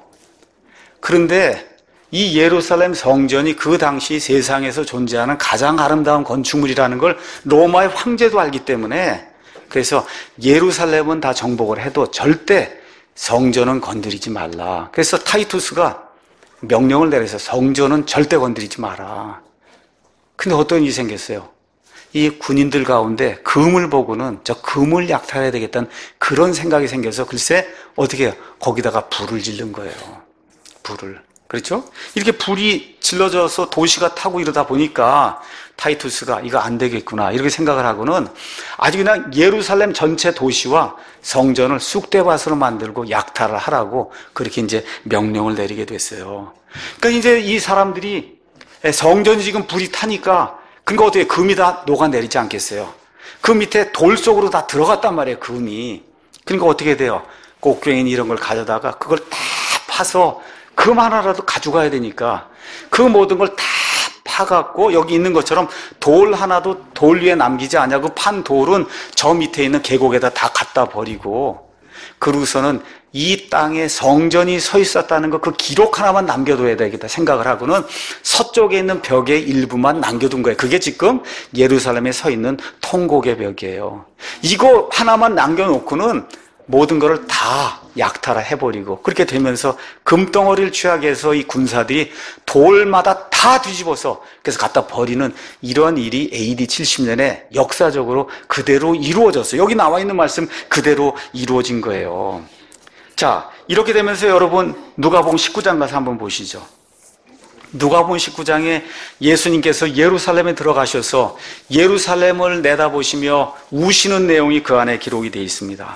그런데 이 예루살렘 성전이 그 당시 세상에서 존재하는 가장 아름다운 건축물이라는 걸 로마의 황제도 알기 때문에 그래서 예루살렘은 다 정복을 해도 절대 성전은 건드리지 말라. 그래서 타이투스가 명령을 내려서 성전은 절대 건드리지 마라. 근데 어떤 일이 생겼어요? 이 군인들 가운데 금을 보고는 저 금을 약탈해야 되겠다는 그런 생각이 생겨서 글쎄 어떻게 해요? 거기다가 불을 지른 거예요. 불을. 그렇죠? 이렇게 불이 질러져서 도시가 타고 이러다 보니까 타이투스가 이거 안 되겠구나 이렇게 생각을 하고는 아주 그냥 예루살렘 전체 도시와 성전을 쑥대밭으로 만들고 약탈을 하라고 그렇게 이제 명령을 내리게 됐어요. 그러니까 이제 이 사람들이 성전이 지금 불이 타니까 그러니까 어떻게 금이 다 녹아내리지 않겠어요? 그 밑에 돌 속으로 다 들어갔단 말이에요, 금이. 그러니까 어떻게 돼요? 곡괭이 이런 걸 가져다가 그걸 다 파서 금 하나라도 가져가야 되니까 그 모든 걸 다 파갖고 여기 있는 것처럼 돌 하나도 돌 위에 남기지 않냐고 판 돌은 저 밑에 있는 계곡에다 다 갖다 버리고 그러고서는 이 땅에 성전이 서 있었다는 거 그 기록 하나만 남겨둬야 되겠다 생각을 하고는 서쪽에 있는 벽의 일부만 남겨둔 거예요. 그게 지금 예루살렘에 서 있는 통곡의 벽이에요. 이거 하나만 남겨놓고는 모든 것을 다 약탈을 해버리고 그렇게 되면서 금덩어리를 취하게 해서 이 군사들이 돌마다 다 뒤집어서 그래서 갖다 버리는 이런 일이 에이디 칠십 년에 역사적으로 그대로 이루어졌어요. 여기 나와 있는 말씀 그대로 이루어진 거예요. 자, 이렇게 되면서 여러분 누가복음 십구 장 가서 한번 보시죠. 누가복음 십구 장에 예수님께서 예루살렘에 들어가셔서 예루살렘을 내다보시며 우시는 내용이 그 안에 기록이 되어 있습니다.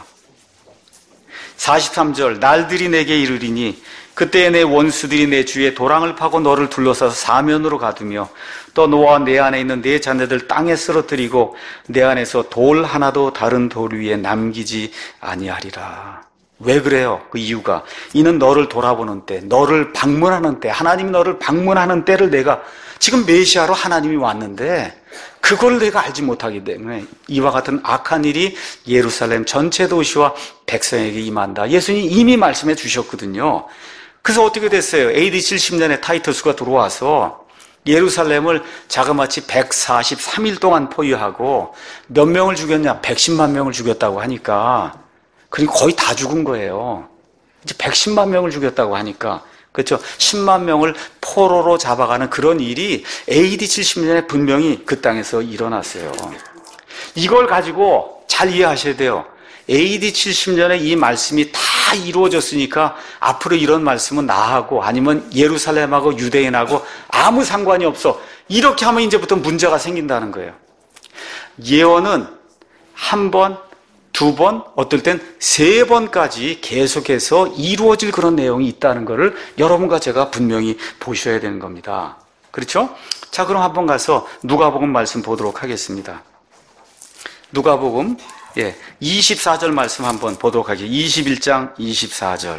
사십삼 절 날들이 내게 이르리니 그때에 내 원수들이 내 주위에 도랑을 파고 너를 둘러싸서 사면으로 가두며 또 너와 내 안에 있는 내 자녀들 땅에 쓰러뜨리고 내 안에서 돌 하나도 다른 돌 위에 남기지 아니하리라. 왜 그래요? 그 이유가 이는 너를 돌아보는 때, 너를 방문하는 때, 하나님이 너를 방문하는 때를 내가 지금 메시아로 하나님이 왔는데 그걸 내가 알지 못하기 때문에 이와 같은 악한 일이 예루살렘 전체 도시와 백성에게 임한다. 예수님이 이미 말씀해 주셨거든요. 그래서 어떻게 됐어요? 에이디 칠십 년에 타이투스가 들어와서 예루살렘을 자그마치 백사십삼 일 동안 포위하고 몇 명을 죽였냐? 백십만 명을 죽였다고 하니까 그리고 거의 다 죽은 거예요. 이제 백십만 명을 죽였다고 하니까 그렇죠? 십만 명을 포로로 잡아가는 그런 일이 에이디 칠십 년에 분명히 그 땅에서 일어났어요. 이걸 가지고 잘 이해하셔야 돼요. 에이디 칠십 년에 이 말씀이 다 이루어졌으니까 앞으로 이런 말씀은 나하고 아니면 예루살렘하고 유대인하고 아무 상관이 없어. 이렇게 하면 이제부터 문제가 생긴다는 거예요. 예언은 한 번, 두 번, 어떨 땐 세 번까지 계속해서 이루어질 그런 내용이 있다는 것을 여러분과 제가 분명히 보셔야 되는 겁니다. 그렇죠? 자, 그럼 한번 가서 누가복음 말씀 보도록 하겠습니다. 누가복음 예, 이십사 절 말씀 한번 보도록 하겠습니다. 이십일 장 이십사 절.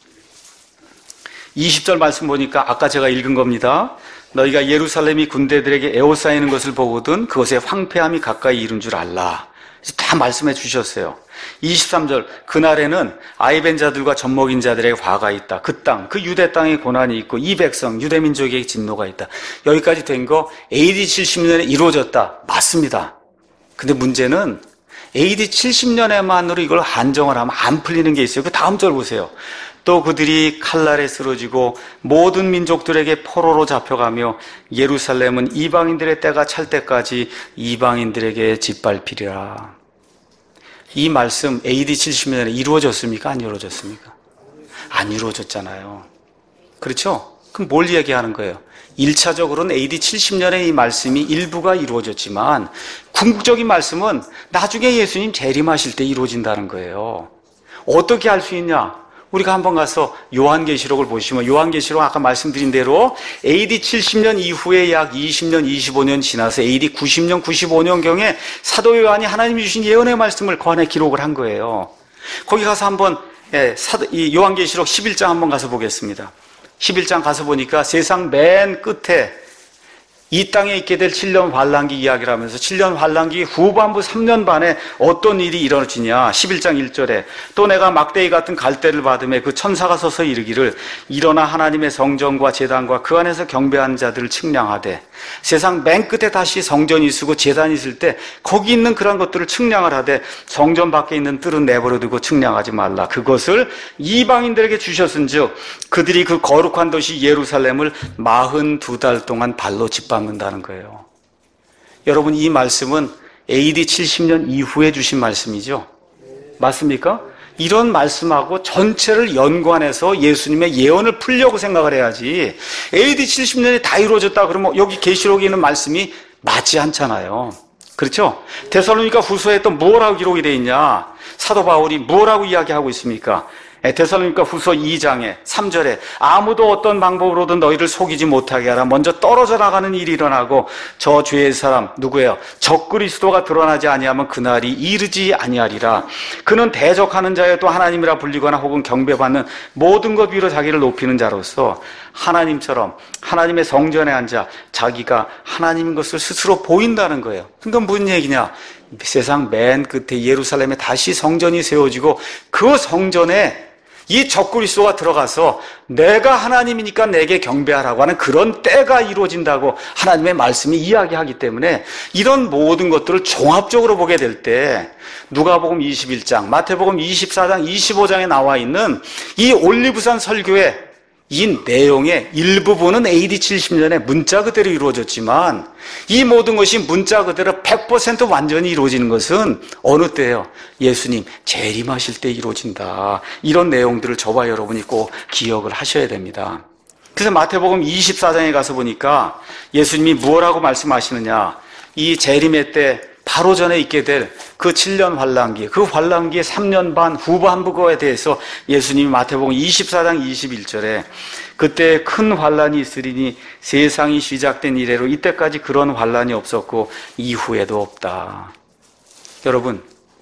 이십 절 말씀 보니까 아까 제가 읽은 겁니다. 너희가 예루살렘이 군대들에게 에워싸이는 것을 보거든 그것의 황폐함이 가까이 이른 줄 알라. 다 말씀해 주셨어요. 이십삼 절, 그날에는 아이벤 자들과 젖먹인 자들에게 화가 있다. 그 땅, 그 유대 땅에 고난이 있고 이 백성, 유대 민족에게 진노가 있다. 여기까지 된 거 에이디 칠십 년에 이루어졌다. 맞습니다. 근데 문제는 에이디 칠십 년에만으로 이걸 한정을 하면 안 풀리는 게 있어요. 그 다음 절 보세요. 또 그들이 칼날에 쓰러지고 모든 민족들에게 포로로 잡혀가며 예루살렘은 이방인들의 때가 찰 때까지 이방인들에게 짓밟히리라. 이 말씀 에이디 칠십 년에 이루어졌습니까? 안 이루어졌습니까? 안 이루어졌잖아요. 그렇죠? 그럼 뭘 얘기하는 거예요? 일 차적으로는 에이디 칠십 년에 이 말씀이 일부가 이루어졌지만 궁극적인 말씀은 나중에 예수님 재림하실 때 이루어진다는 거예요. 어떻게 할 수 있냐? 우리가 한번 가서 요한계시록을 보시면 요한계시록 아까 말씀드린 대로 에이디 칠십 년 이후에 약 이십 년, 이십오 년 지나서 에이디 구십 년, 구십오 년경에 사도 요한이 하나님이 주신 예언의 말씀을 그 안에 기록을 한 거예요. 거기 가서 한번 예, 사도, 이 요한계시록 십일 장 한번 가서 보겠습니다. 십일 장 가서 보니까 세상 맨 끝에 이 땅에 있게 될 칠 년 환란기 이야기를 하면서 칠 년 환란기 후반부 삼 년 반에 어떤 일이 일어나지냐. 십일 장 일 절에 또 내가 막대기 같은 갈대를 받으며 그 천사가 서서 이르기를 일어나 하나님의 성전과 제단과 그 안에서 경배하는 자들을 측량하되 세상 맨 끝에 다시 성전이 있고 제단이 있을 때 거기 있는 그런 것들을 측량을 하되 성전 밖에 있는 뜰은 내버려 두고 측량하지 말라. 그것을 이방인들에게 주셨은즉 그들이 그 거룩한 도시 예루살렘을 마흔두 달 동안 발로 짓밟는다는 거예요. 여러분, 이 말씀은 에이디 칠십 년 이후에 주신 말씀이죠. 맞습니까? 이런 말씀하고 전체를 연관해서 예수님의 예언을 풀려고 생각을 해야지 에이디 칠십 년이 다 이루어졌다 그러면 여기 계시록에 있는 말씀이 맞지 않잖아요. 그렇죠? 데살로니가 후서에 또 뭐라고 기록이 되어 있냐? 사도 바울이 뭐라고 이야기하고 있습니까? 데살로니가 후서 이 장에 삼 절에 아무도 어떤 방법으로든 너희를 속이지 못하게 하라. 먼저 떨어져 나가는 일이 일어나고 저 죄의 사람 누구예요? 적그리스도가 드러나지 아니하면 그날이 이르지 아니하리라. 그는 대적하는 자여 또 하나님이라 불리거나 혹은 경배받는 모든 것 위로 자기를 높이는 자로서 하나님처럼 하나님의 성전에 앉아 자기가 하나님인 것을 스스로 보인다는 거예요. 그러니까 무슨 얘기냐? 세상 맨 끝에 예루살렘에 다시 성전이 세워지고 그 성전에 이 적그리스도가 들어가서 내가 하나님이니까 내게 경배하라고 하는 그런 때가 이루어진다고 하나님의 말씀이 이야기하기 때문에 이런 모든 것들을 종합적으로 보게 될 때 누가복음 이십일 장, 마태복음 이십사 장, 이십오 장에 나와 있는 이 올리브산 설교의 이 내용의 일부분은 에이디 칠십 년에 문자 그대로 이루어졌지만 이 모든 것이 문자 그대로 백 퍼센트 완전히 이루어지는 것은 어느 때예요? 예수님 재림하실 때 이루어진다. 이런 내용들을 저와 여러분이 꼭 기억을 하셔야 됩니다. 그래서 마태복음 이십사 장에 가서 보니까 예수님이 뭐라고 말씀하시느냐. 이 재림의 때 바로 전에 있게 될 그 칠 년 환란기, 그 환란기의 삼 년 반 후반부에 대해서 예수님이 마태복음 이십사 장 이십일 절에 그때 큰 환란이 있으리니 세상이 시작된 이래로 이때까지 그런 환란이 없었고 이후에도 없다. 여러분,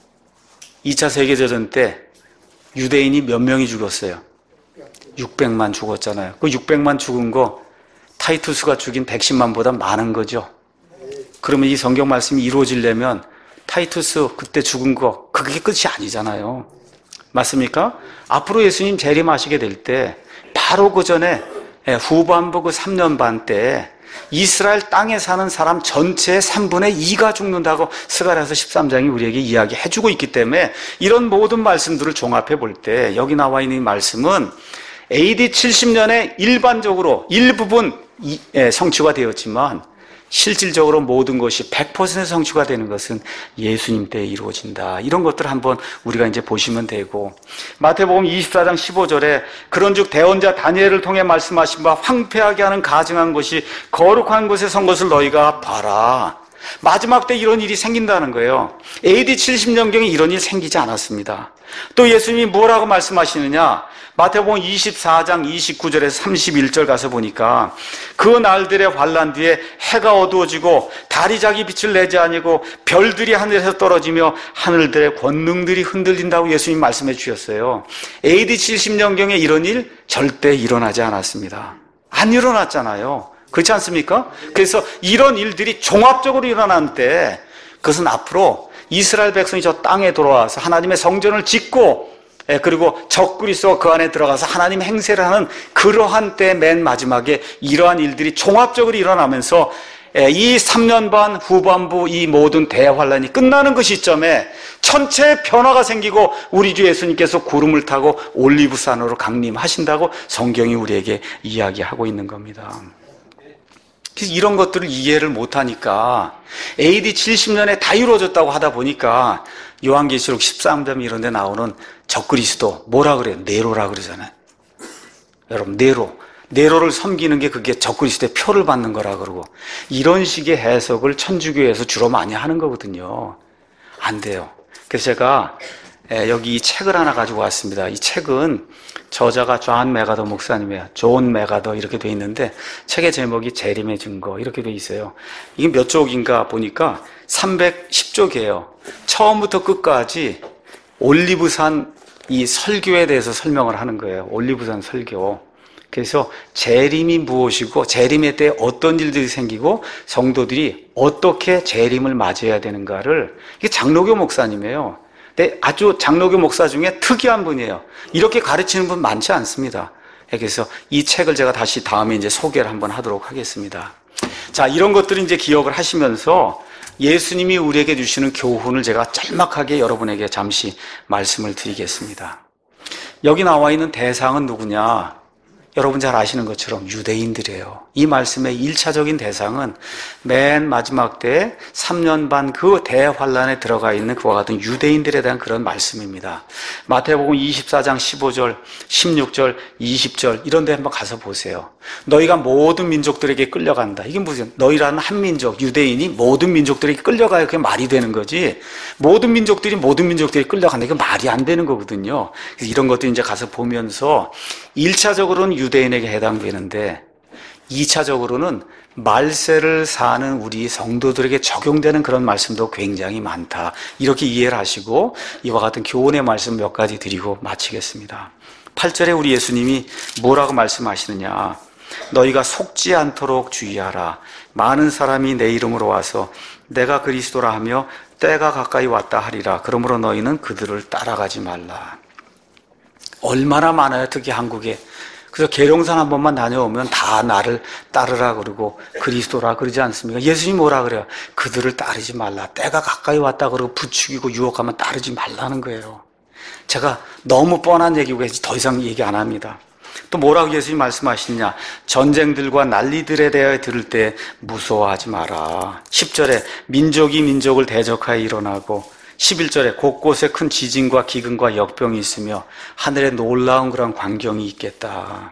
이 차 세계대전 때 유대인이 몇 명이 죽었어요? 육백만 죽었잖아요. 그 육백만 죽은 거 타이투스가 죽인 백십만보다 많은 거죠. 그러면 이 성경 말씀이 이루어지려면 타이투스 그때 죽은 거 그게 끝이 아니잖아요. 맞습니까? 앞으로 예수님 재림하시게 될 때 바로 그 전에 후반부 그 삼 년 반 때 이스라엘 땅에 사는 사람 전체의 삼분의 이가 죽는다고 스가랴서 십삼 장이 우리에게 이야기해주고 있기 때문에 이런 모든 말씀들을 종합해 볼 때 여기 나와 있는 이 말씀은 에이디 칠십 년에 일반적으로 일부분 성취가 되었지만 실질적으로 모든 것이 백 퍼센트 성취가 되는 것은 예수님 때에 이루어진다. 이런 것들을 한번 우리가 이제 보시면 되고, 마태복음 이십사 장 십오 절에 그런즉 대언자 다니엘을 통해 말씀하신 바 황폐하게 하는 가증한 것이 거룩한 곳에 선 것을 너희가 봐라. 마지막 때 이런 일이 생긴다는 거예요. 에이디 칠십 년경에 이런 일이 생기지 않았습니다. 또 예수님이 뭐라고 말씀하시느냐? 마태복음 이십사 장 이십구 절에서 삼십일 절 가서 보니까 그 날들의 환란 뒤에 해가 어두워지고 달이 자기 빛을 내지 아니고 별들이 하늘에서 떨어지며 하늘들의 권능들이 흔들린다고 예수님 말씀해 주셨어요. 에이디 칠십 년경에 이런 일 절대 일어나지 않았습니다. 안 일어났잖아요. 그렇지 않습니까? 그래서 이런 일들이 종합적으로 일어난 때 그것은 앞으로 이스라엘 백성이 저 땅에 돌아와서 하나님의 성전을 짓고 예, 그리고 적그리스도가 그 안에 들어가서 하나님 행세를 하는 그러한 때 맨 마지막에 이러한 일들이 종합적으로 일어나면서 예, 이 삼 년 반 후반부 이 모든 대환란이 끝나는 그 시점에 전체 변화가 생기고 우리 주 예수님께서 구름을 타고 올리브산으로 강림하신다고 성경이 우리에게 이야기하고 있는 겁니다. 그래서 이런 것들을 이해를 못하니까 에이디 칠십 년에 다 이루어졌다고 하다 보니까 요한계시록 십삼 장 이런 데 나오는 적그리스도 뭐라 그래요? 네로라 그러잖아요. 여러분 네로 네로를 섬기는 게 그게 적그리스도의 표를 받는 거라 그러고 이런 식의 해석을 천주교에서 주로 많이 하는 거거든요. 안 돼요. 그래서 제가 여기 이 책을 하나 가지고 왔습니다. 이 책은 저자가 존 메가더 목사님이에요. 존 메가더 이렇게 돼 있는데 책의 제목이 재림의 증거 이렇게 돼 있어요. 이게 몇 쪽인가 보니까 삼백십 쪽이에요. 처음부터 끝까지 올리브산 이 설교에 대해서 설명을 하는 거예요. 올리브산 설교. 그래서 재림이 무엇이고 재림의 때 어떤 일들이 생기고 성도들이 어떻게 재림을 맞이해야 되는가를 이게 장로교 목사님이에요. 근데 아주 장로교 목사 중에 특이한 분이에요. 이렇게 가르치는 분 많지 않습니다. 그래서 이 책을 제가 다시 다음에 이제 소개를 한번 하도록 하겠습니다. 자, 이런 것들을 이제 기억을 하시면서 예수님이 우리에게 주시는 교훈을 제가 짤막하게 여러분에게 잠시 말씀을 드리겠습니다. 여기 나와 있는 대상은 누구냐? 여러분 잘 아시는 것처럼 유대인들이에요. 이 말씀의 일차적인 대상은 맨 마지막 때 삼 년 반 그 대환란에 들어가 있는 그와 같은 유대인들에 대한 그런 말씀입니다. 마태복음 이십사 장 십오 절, 십육 절, 이십 절 이런 데 한번 가서 보세요. 너희가 모든 민족들에게 끌려간다. 이게 무슨 너희라는 한 민족, 유대인이 모든 민족들에게 끌려가야 그게 말이 되는 거지. 모든 민족들이 모든 민족들이 끌려간다. 이게 말이 안 되는 거거든요. 그래서 이런 것도 이제 가서 보면서 일차적으로는 유대인에게 해당되는데 이차적으로는 말세를 사는 우리 성도들에게 적용되는 그런 말씀도 굉장히 많다. 이렇게 이해를 하시고 이와 같은 교훈의 말씀 몇 가지 드리고 마치겠습니다. 팔 절에 우리 예수님이 뭐라고 말씀하시느냐? 너희가 속지 않도록 주의하라. 많은 사람이 내 이름으로 와서 내가 그리스도라 하며 때가 가까이 왔다 하리라. 그러므로 너희는 그들을 따라가지 말라. 얼마나 많아요, 특히 한국에. 그래서 계룡산 한 번만 다녀오면 다 나를 따르라 그러고 그리스도라 그러지 않습니까? 예수님이 뭐라 그래요? 그들을 따르지 말라. 때가 가까이 왔다 그러고 부추기고 유혹하면 따르지 말라는 거예요. 제가 너무 뻔한 얘기고 해서 더 이상 얘기 안 합니다. 또 뭐라고 예수님이 말씀하시느냐? 전쟁들과 난리들에 대해 들을 때 무서워하지 마라. 십 절에 민족이 민족을 대적하여 일어나고 십일 절에 곳곳에 큰 지진과 기근과 역병이 있으며 하늘에 놀라운 그런 광경이 있겠다.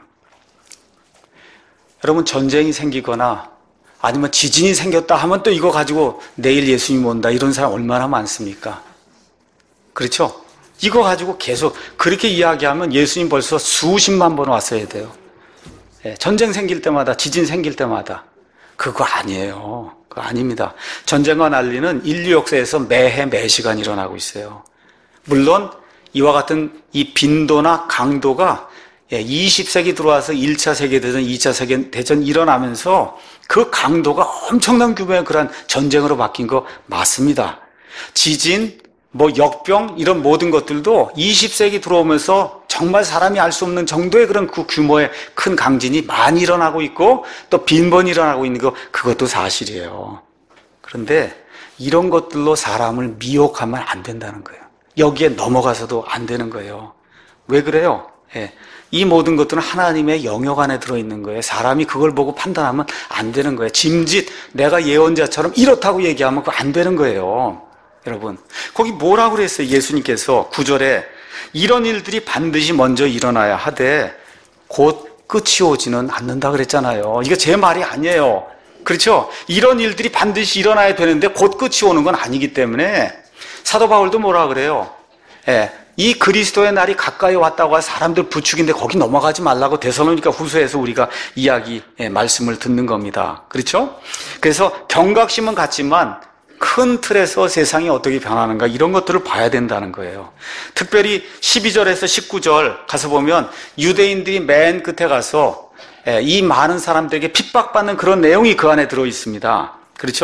여러분 전쟁이 생기거나 아니면 지진이 생겼다 하면 또 이거 가지고 내일 예수님 온다 이런 사람 얼마나 많습니까? 그렇죠? 이거 가지고 계속 그렇게 이야기하면 예수님 벌써 수십만 번 왔어야 돼요. 전쟁 생길 때마다 지진 생길 때마다. 그거 아니에요. 그거 아닙니다. 전쟁과 난리는 인류 역사에서 매해 매시간 일어나고 있어요. 물론 이와 같은 이 빈도나 강도가 이십 세기 들어와서 일 차 세계대전, 이 차 세계대전 일어나면서 그 강도가 엄청난 규모의 그런 전쟁으로 바뀐 거 맞습니다. 지진, 뭐 역병 이런 모든 것들도 이십 세기 들어오면서 정말 사람이 알 수 없는 정도의 그런 그 규모의 큰 강진이 많이 일어나고 있고 또 빈번히 일어나고 있는 거 그것도 사실이에요. 그런데 이런 것들로 사람을 미혹하면 안 된다는 거예요. 여기에 넘어가서도 안 되는 거예요. 왜 그래요? 예. 이 모든 것들은 하나님의 영역 안에 들어있는 거예요. 사람이 그걸 보고 판단하면 안 되는 거예요. 짐짓 내가 예언자처럼 이렇다고 얘기하면 그거 안 되는 거예요. 여러분 거기 뭐라고 그랬어요? 예수님께서 구 절에 이런 일들이 반드시 먼저 일어나야 하되 곧 끝이 오지는 않는다 그랬잖아요. 이거 제 말이 아니에요. 그렇죠? 이런 일들이 반드시 일어나야 되는데 곧 끝이 오는 건 아니기 때문에 사도 바울도 뭐라 그래요? 예, 이 그리스도의 날이 가까이 왔다고 해서 사람들 부추긴데 거기 넘어가지 말라고 데살로니가 후서에서 우리가 이야기 예, 말씀을 듣는 겁니다. 그렇죠? 그래서 경각심은 같지만 큰 틀에서 세상이 어떻게 변하는가 이런 것들을 봐야 된다는 거예요. 특별히 십이 절에서 십구 절 가서 보면 유대인들이 맨 끝에 가서 이 많은 사람들에게 핍박받는 그런 내용이 그 안에 들어 있습니다. 그렇죠?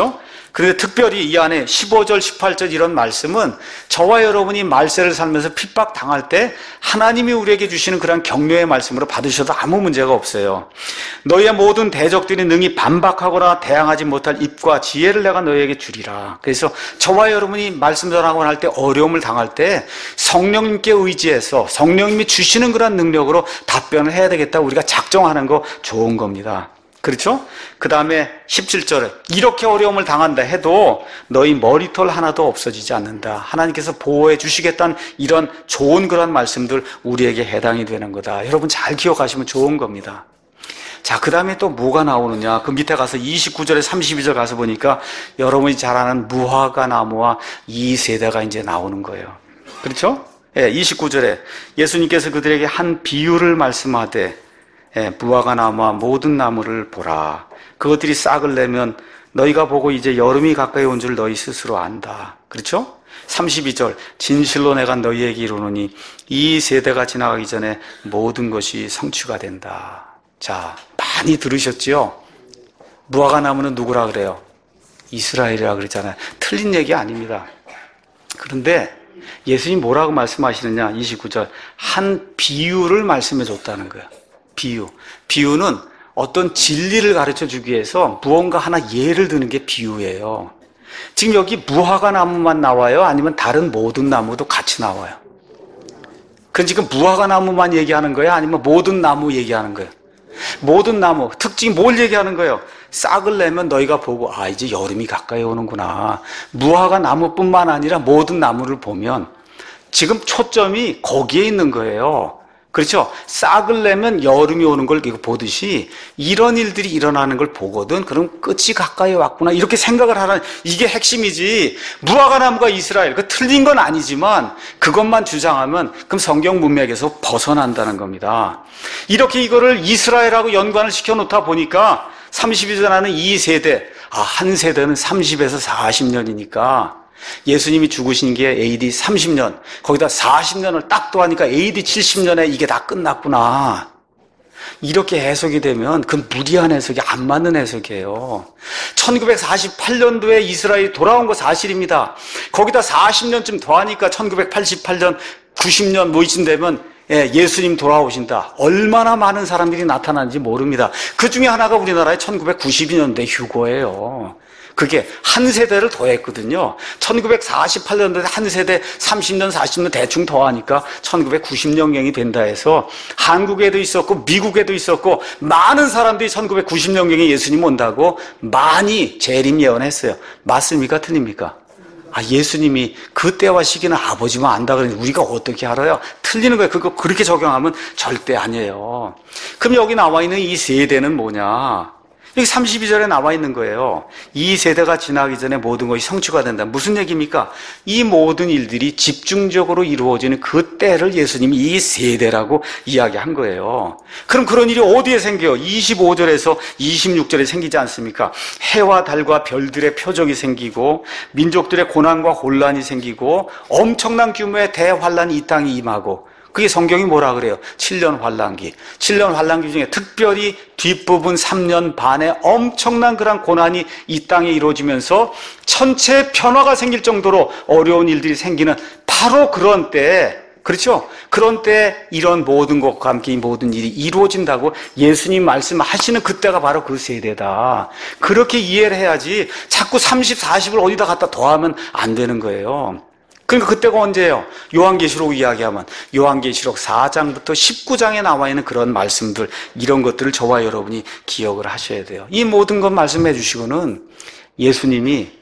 그런데 특별히 이 안에 십오 절, 십팔 절 이런 말씀은 저와 여러분이 말세를 살면서 핍박 당할 때 하나님이 우리에게 주시는 그런 격려의 말씀으로 받으셔도 아무 문제가 없어요. 너희의 모든 대적들이 능히 반박하거나 대항하지 못할 입과 지혜를 내가 너희에게 주리라. 그래서 저와 여러분이 말씀 전하고 할 때 어려움을 당할 때 성령님께 의지해서 성령님이 주시는 그런 능력으로 답변을 해야 되겠다 우리가 작정하는 거 좋은 겁니다. 그렇죠? 그 다음에 십칠 절에 이렇게 어려움을 당한다 해도 너희 머리털 하나도 없어지지 않는다. 하나님께서 보호해 주시겠다는 이런 좋은 그런 말씀들 우리에게 해당이 되는 거다. 여러분 잘 기억하시면 좋은 겁니다. 자, 그 다음에 또 뭐가 나오느냐. 그 밑에 가서 이십구 절에 삼십이 절 가서 보니까 여러분이 잘 아는 무화과 나무와 이 세대가 이제 나오는 거예요. 그렇죠? 예, 이십구 절에 예수님께서 그들에게 한 비유를 말씀하되 예, 무화과 나무와 모든 나무를 보라. 그것들이 싹을 내면 너희가 보고 이제 여름이 가까이 온 줄 너희 스스로 안다. 그렇죠? 삼십이 절 진실로 내가 너희에게 이르노니 이 세대가 지나가기 전에 모든 것이 성취가 된다. 자, 많이 들으셨지요? 무화과 나무는 누구라 그래요? 이스라엘이라 그랬잖아요. 틀린 얘기 아닙니다. 그런데 예수님 뭐라고 말씀하시느냐? 이십구 절 한 비유를 말씀해 줬다는 거예요. 비유. 비유는 어떤 진리를 가르쳐 주기 위해서 무언가 하나 예를 드는 게 비유예요. 지금 여기 무화과 나무만 나와요? 아니면 다른 모든 나무도 같이 나와요? 그건 지금 무화과 나무만 얘기하는 거예요? 아니면 모든 나무 얘기하는 거예요? 모든 나무. 특징이 뭘 얘기하는 거예요? 싹을 내면 너희가 보고 아 이제 여름이 가까이 오는구나. 무화과 나무뿐만 아니라 모든 나무를 보면 지금 초점이 거기에 있는 거예요. 그렇죠? 싹을 내면 여름이 오는 걸 보듯이 이런 일들이 일어나는 걸 보거든. 그럼 끝이 가까이 왔구나. 이렇게 생각을 하라는 이게 핵심이지. 무화과 나무가 이스라엘. 그 틀린 건 아니지만 그것만 주장하면 그럼 성경 문맥에서 벗어난다는 겁니다. 이렇게 이거를 이스라엘하고 연관을 시켜놓다 보니까 삼십이 절 하는 이 세대. 아, 한 세대는 삼십에서 사십 년이니까 예수님이 죽으신 게 에이디 삼십 년, 거기다 사십 년을 딱 더하니까 에이디 칠십 년에 이게 다 끝났구나. 이렇게 해석이 되면 그 무리한 해석이 안 맞는 해석이에요. 천구백사십팔 년도에 이스라엘이 돌아온 거 사실입니다. 거기다 사십 년쯤 더하니까 천구백팔십팔 년, 구십 년 뭐 이쯤 되면 예수님 돌아오신다. 얼마나 많은 사람들이 나타나는지 모릅니다. 그 중에 하나가 우리나라의 천구백구십이 년대 휴거예요. 그게 한 세대를 더했거든요. 천구백사십팔 년도에 한 세대 삼십 년, 사십 년 대충 더하니까 천구백구십 년경이 된다 해서 한국에도 있었고 미국에도 있었고 많은 사람들이 천구백구십 년경에 예수님 온다고 많이 재림 예언했어요. 맞습니까? 틀립니까? 아, 예수님이 그때와 시기는 아버지만 안다 그러니 우리가 어떻게 알아요? 틀리는 거예요. 그거 그렇게 적용하면 절대 아니에요. 그럼 여기 나와 있는 이 세대는 뭐냐? 여기 삼십이 절에 나와 있는 거예요. 이 세대가 지나기 전에 모든 것이 성취가 된다. 무슨 얘기입니까? 이 모든 일들이 집중적으로 이루어지는 그 때를 예수님이 이 세대라고 이야기한 거예요. 그럼 그런 일이 어디에 생겨요? 이십오 절에서 이십육 절에 생기지 않습니까? 해와 달과 별들의 표적이 생기고 민족들의 고난과 혼란이 생기고 엄청난 규모의 대환란이 이 땅에 임하고 그게 성경이 뭐라 그래요? 칠 년 환란기. 칠 년 환란기 중에 특별히 뒷부분 삼 년 반에 엄청난 그런 고난이 이 땅에 이루어지면서 천체 변화가 생길 정도로 어려운 일들이 생기는 바로 그런 때, 그렇죠? 그런 때 이런 모든 것과 함께 이 모든 일이 이루어진다고 예수님 말씀하시는 그때가 바로 그 세대다. 그렇게 이해를 해야지 자꾸 삼십, 사십을 어디다 갖다 더하면 안 되는 거예요. 그러니까 그때가 언제예요? 요한계시록 이야기하면 요한계시록 사 장부터 십구 장에 나와 있는 그런 말씀들, 이런 것들을 저와 여러분이 기억을 하셔야 돼요. 이 모든 것 말씀해 주시고는 예수님이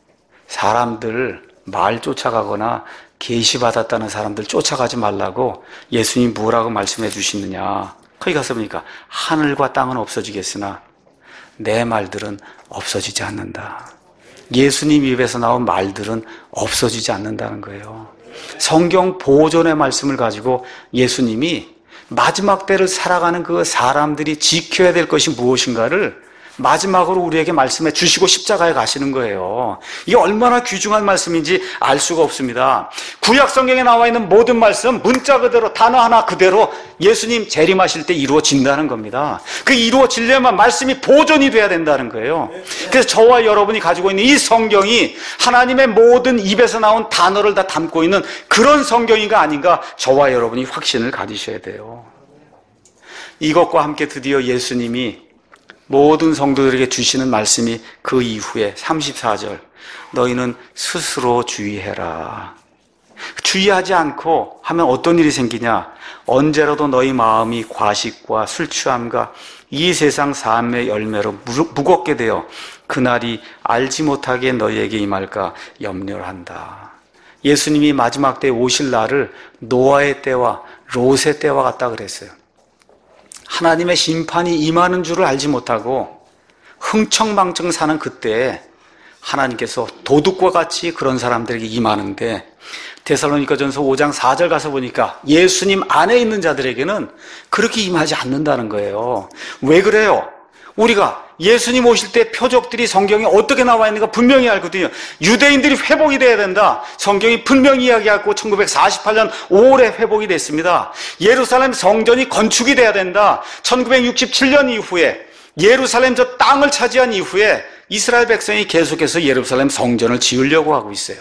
사람들 말 쫓아가거나 계시받았다는 사람들 쫓아가지 말라고 예수님이 뭐라고 말씀해 주시느냐. 거기 가서 보니까 하늘과 땅은 없어지겠으나 내 말들은 없어지지 않는다. 예수님 입에서 나온 말들은 없어지지 않는다는 거예요. 성경 보존의 말씀을 가지고 예수님이 마지막 때를 살아가는 그 사람들이 지켜야 될 것이 무엇인가를 마지막으로 우리에게 말씀해 주시고 십자가에 가시는 거예요. 이게 얼마나 귀중한 말씀인지 알 수가 없습니다. 구약 성경에 나와 있는 모든 말씀 문자 그대로 단어 하나 그대로 예수님 재림하실 때 이루어진다는 겁니다. 그 이루어지려면 말씀이 보존이 돼야 된다는 거예요. 그래서 저와 여러분이 가지고 있는 이 성경이 하나님의 모든 입에서 나온 단어를 다 담고 있는 그런 성경인가 아닌가 저와 여러분이 확신을 가지셔야 돼요. 이것과 함께 드디어 예수님이 모든 성도들에게 주시는 말씀이 그 이후에 삼십사 절 너희는 스스로 주의해라. 주의하지 않고 하면 어떤 일이 생기냐? 언제라도 너희 마음이 과식과 술 취함과 이 세상 삶의 열매로 무겁게 되어 그날이 알지 못하게 너희에게 임할까 염려를 한다. 예수님이 마지막 때에 오실 날을 노아의 때와 롯의 때와 같다 그랬어요. 하나님의 심판이 임하는 줄을 알지 못하고 흥청망청 사는 그때에 하나님께서 도둑과 같이 그런 사람들에게 임하는데 데살로니가전서 오 장 사 절 가서 보니까 예수님 안에 있는 자들에게는 그렇게 임하지 않는다는 거예요. 왜 그래요? 우리가 예수님 오실 때 표적들이 성경에 어떻게 나와 있는가 분명히 알거든요. 유대인들이 회복이 돼야 된다. 성경이 분명히 이야기하고 천구백사십팔 년 오월에 회복이 됐습니다. 예루살렘 성전이 건축이 돼야 된다. 천구백육십칠 년 이후에 예루살렘 저 땅을 차지한 이후에 이스라엘 백성이 계속해서 예루살렘 성전을 지으려고 하고 있어요.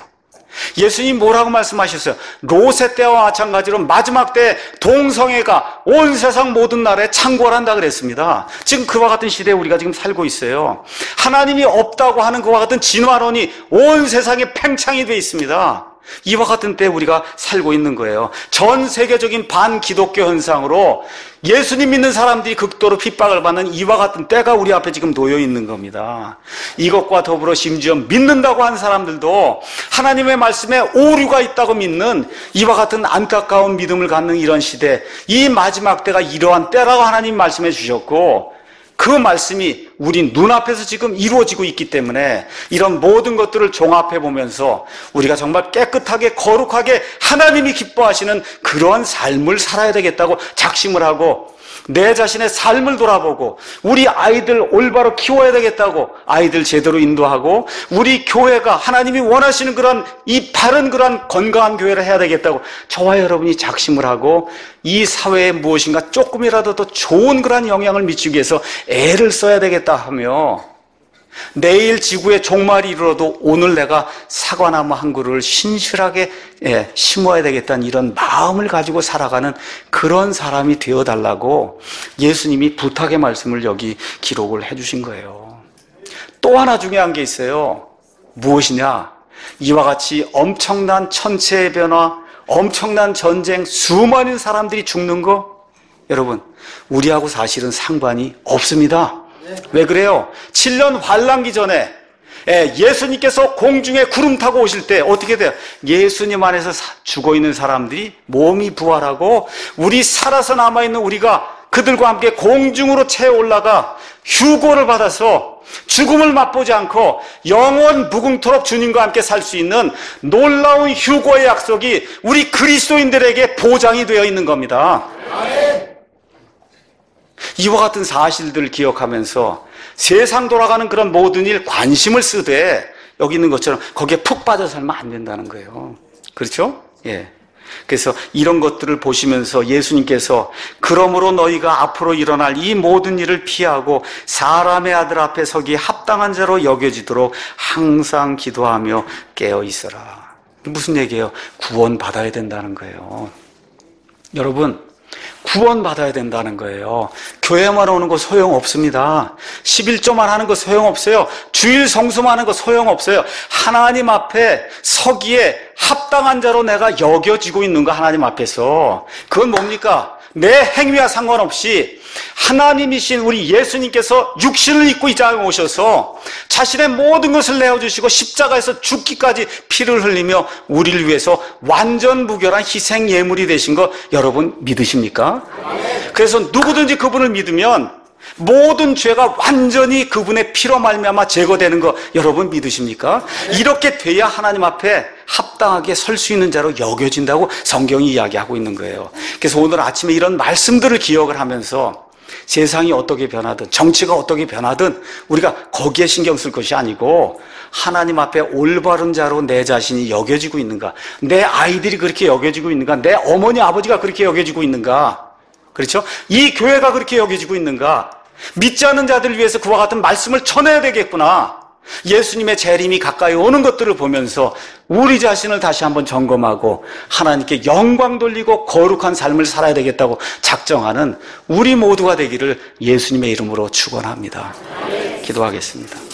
예수님 뭐라고 말씀하셨어요? 롯의 때와 마찬가지로 마지막 때 동성애가 온 세상 모든 나라에 창궐한다 그랬습니다. 지금 그와 같은 시대에 우리가 지금 살고 있어요. 하나님이 없다고 하는 그와 같은 진화론이 온 세상에 팽창이 되어 있습니다. 이와 같은 때 우리가 살고 있는 거예요. 전 세계적인 반기독교 현상으로 예수님 믿는 사람들이 극도로 핍박을 받는 이와 같은 때가 우리 앞에 지금 놓여 있는 겁니다. 이것과 더불어 심지어 믿는다고 하는 사람들도 하나님의 말씀에 오류가 있다고 믿는 이와 같은 안타까운 믿음을 갖는 이런 시대, 이 마지막 때가 이러한 때라고 하나님 말씀해 주셨고 그 말씀이 우리 눈앞에서 지금 이루어지고 있기 때문에 이런 모든 것들을 종합해 보면서 우리가 정말 깨끗하게 거룩하게 하나님이 기뻐하시는 그런 삶을 살아야 되겠다고 작심을 하고 내 자신의 삶을 돌아보고 우리 아이들 올바로 키워야 되겠다고 아이들 제대로 인도하고 우리 교회가 하나님이 원하시는 그런 이 바른 그런 건강한 교회를 해야 되겠다고 저와 여러분이 작심을 하고 이 사회에 무엇인가 조금이라도 더 좋은 그런 영향을 미치기 위해서 애를 써야 되겠다 하며 내일 지구의 종말이 이르러도 오늘 내가 사과나무 한 그루를 신실하게 예, 심어야 되겠다는 이런 마음을 가지고 살아가는 그런 사람이 되어달라고 예수님이 부탁의 말씀을 여기 기록을 해주신 거예요. 또 하나 중요한 게 있어요. 무엇이냐? 이와 같이 엄청난 천체의 변화, 엄청난 전쟁, 수많은 사람들이 죽는 거 여러분 우리하고 사실은 상관이 없습니다. 왜 그래요? 칠 년 환란기 전에 예수님께서 공중에 구름 타고 오실 때 어떻게 돼요? 예수님 안에서 죽어있는 사람들이 몸이 부활하고 우리 살아서 남아있는 우리가 그들과 함께 공중으로 채 올라가 휴고를 받아서 죽음을 맛보지 않고 영원 무궁토록 주님과 함께 살 수 있는 놀라운 휴고의 약속이 우리 그리스도인들에게 보장이 되어 있는 겁니다. 이와 같은 사실들을 기억하면서 세상 돌아가는 그런 모든 일 관심을 쓰되 여기 있는 것처럼 거기에 푹 빠져 살면 안 된다는 거예요. 그렇죠? 예. 그래서 이런 것들을 보시면서 예수님께서 그러므로 너희가 앞으로 일어날 이 모든 일을 피하고 사람의 아들 앞에 서기 합당한 자로 여겨지도록 항상 기도하며 깨어 있어라. 무슨 얘기예요? 구원 받아야 된다는 거예요. 여러분 구원 받아야 된다는 거예요. 교회만 오는 거 소용없습니다. 십일조만 하는 거 소용없어요. 주일 성수만 하는 거 소용없어요. 하나님 앞에 서기에 합당한 자로 내가 여겨지고 있는 거 하나님 앞에서 그건 뭡니까? 내 행위와 상관없이 하나님이신 우리 예수님께서 육신을 입고 이 땅에 오셔서 자신의 모든 것을 내어주시고 십자가에서 죽기까지 피를 흘리며 우리를 위해서 완전 무결한 희생 예물이 되신 거 여러분 믿으십니까? 그래서 누구든지 그분을 믿으면 모든 죄가 완전히 그분의 피로 말미암아 제거되는 거 여러분 믿으십니까? 이렇게 돼야 하나님 앞에 합당하게 설 수 있는 자로 여겨진다고 성경이 이야기하고 있는 거예요. 그래서 오늘 아침에 이런 말씀들을 기억을 하면서 세상이 어떻게 변하든 정치가 어떻게 변하든 우리가 거기에 신경 쓸 것이 아니고 하나님 앞에 올바른 자로 내 자신이 여겨지고 있는가, 내 아이들이 그렇게 여겨지고 있는가, 내 어머니 아버지가 그렇게 여겨지고 있는가, 그렇죠? 이 교회가 그렇게 여겨지고 있는가, 믿지 않는 자들을 위해서 그와 같은 말씀을 전해야 되겠구나. 예수님의 재림이 가까이 오는 것들을 보면서 우리 자신을 다시 한번 점검하고 하나님께 영광 돌리고 거룩한 삶을 살아야 되겠다고 작정하는 우리 모두가 되기를 예수님의 이름으로 축원합니다. 기도하겠습니다.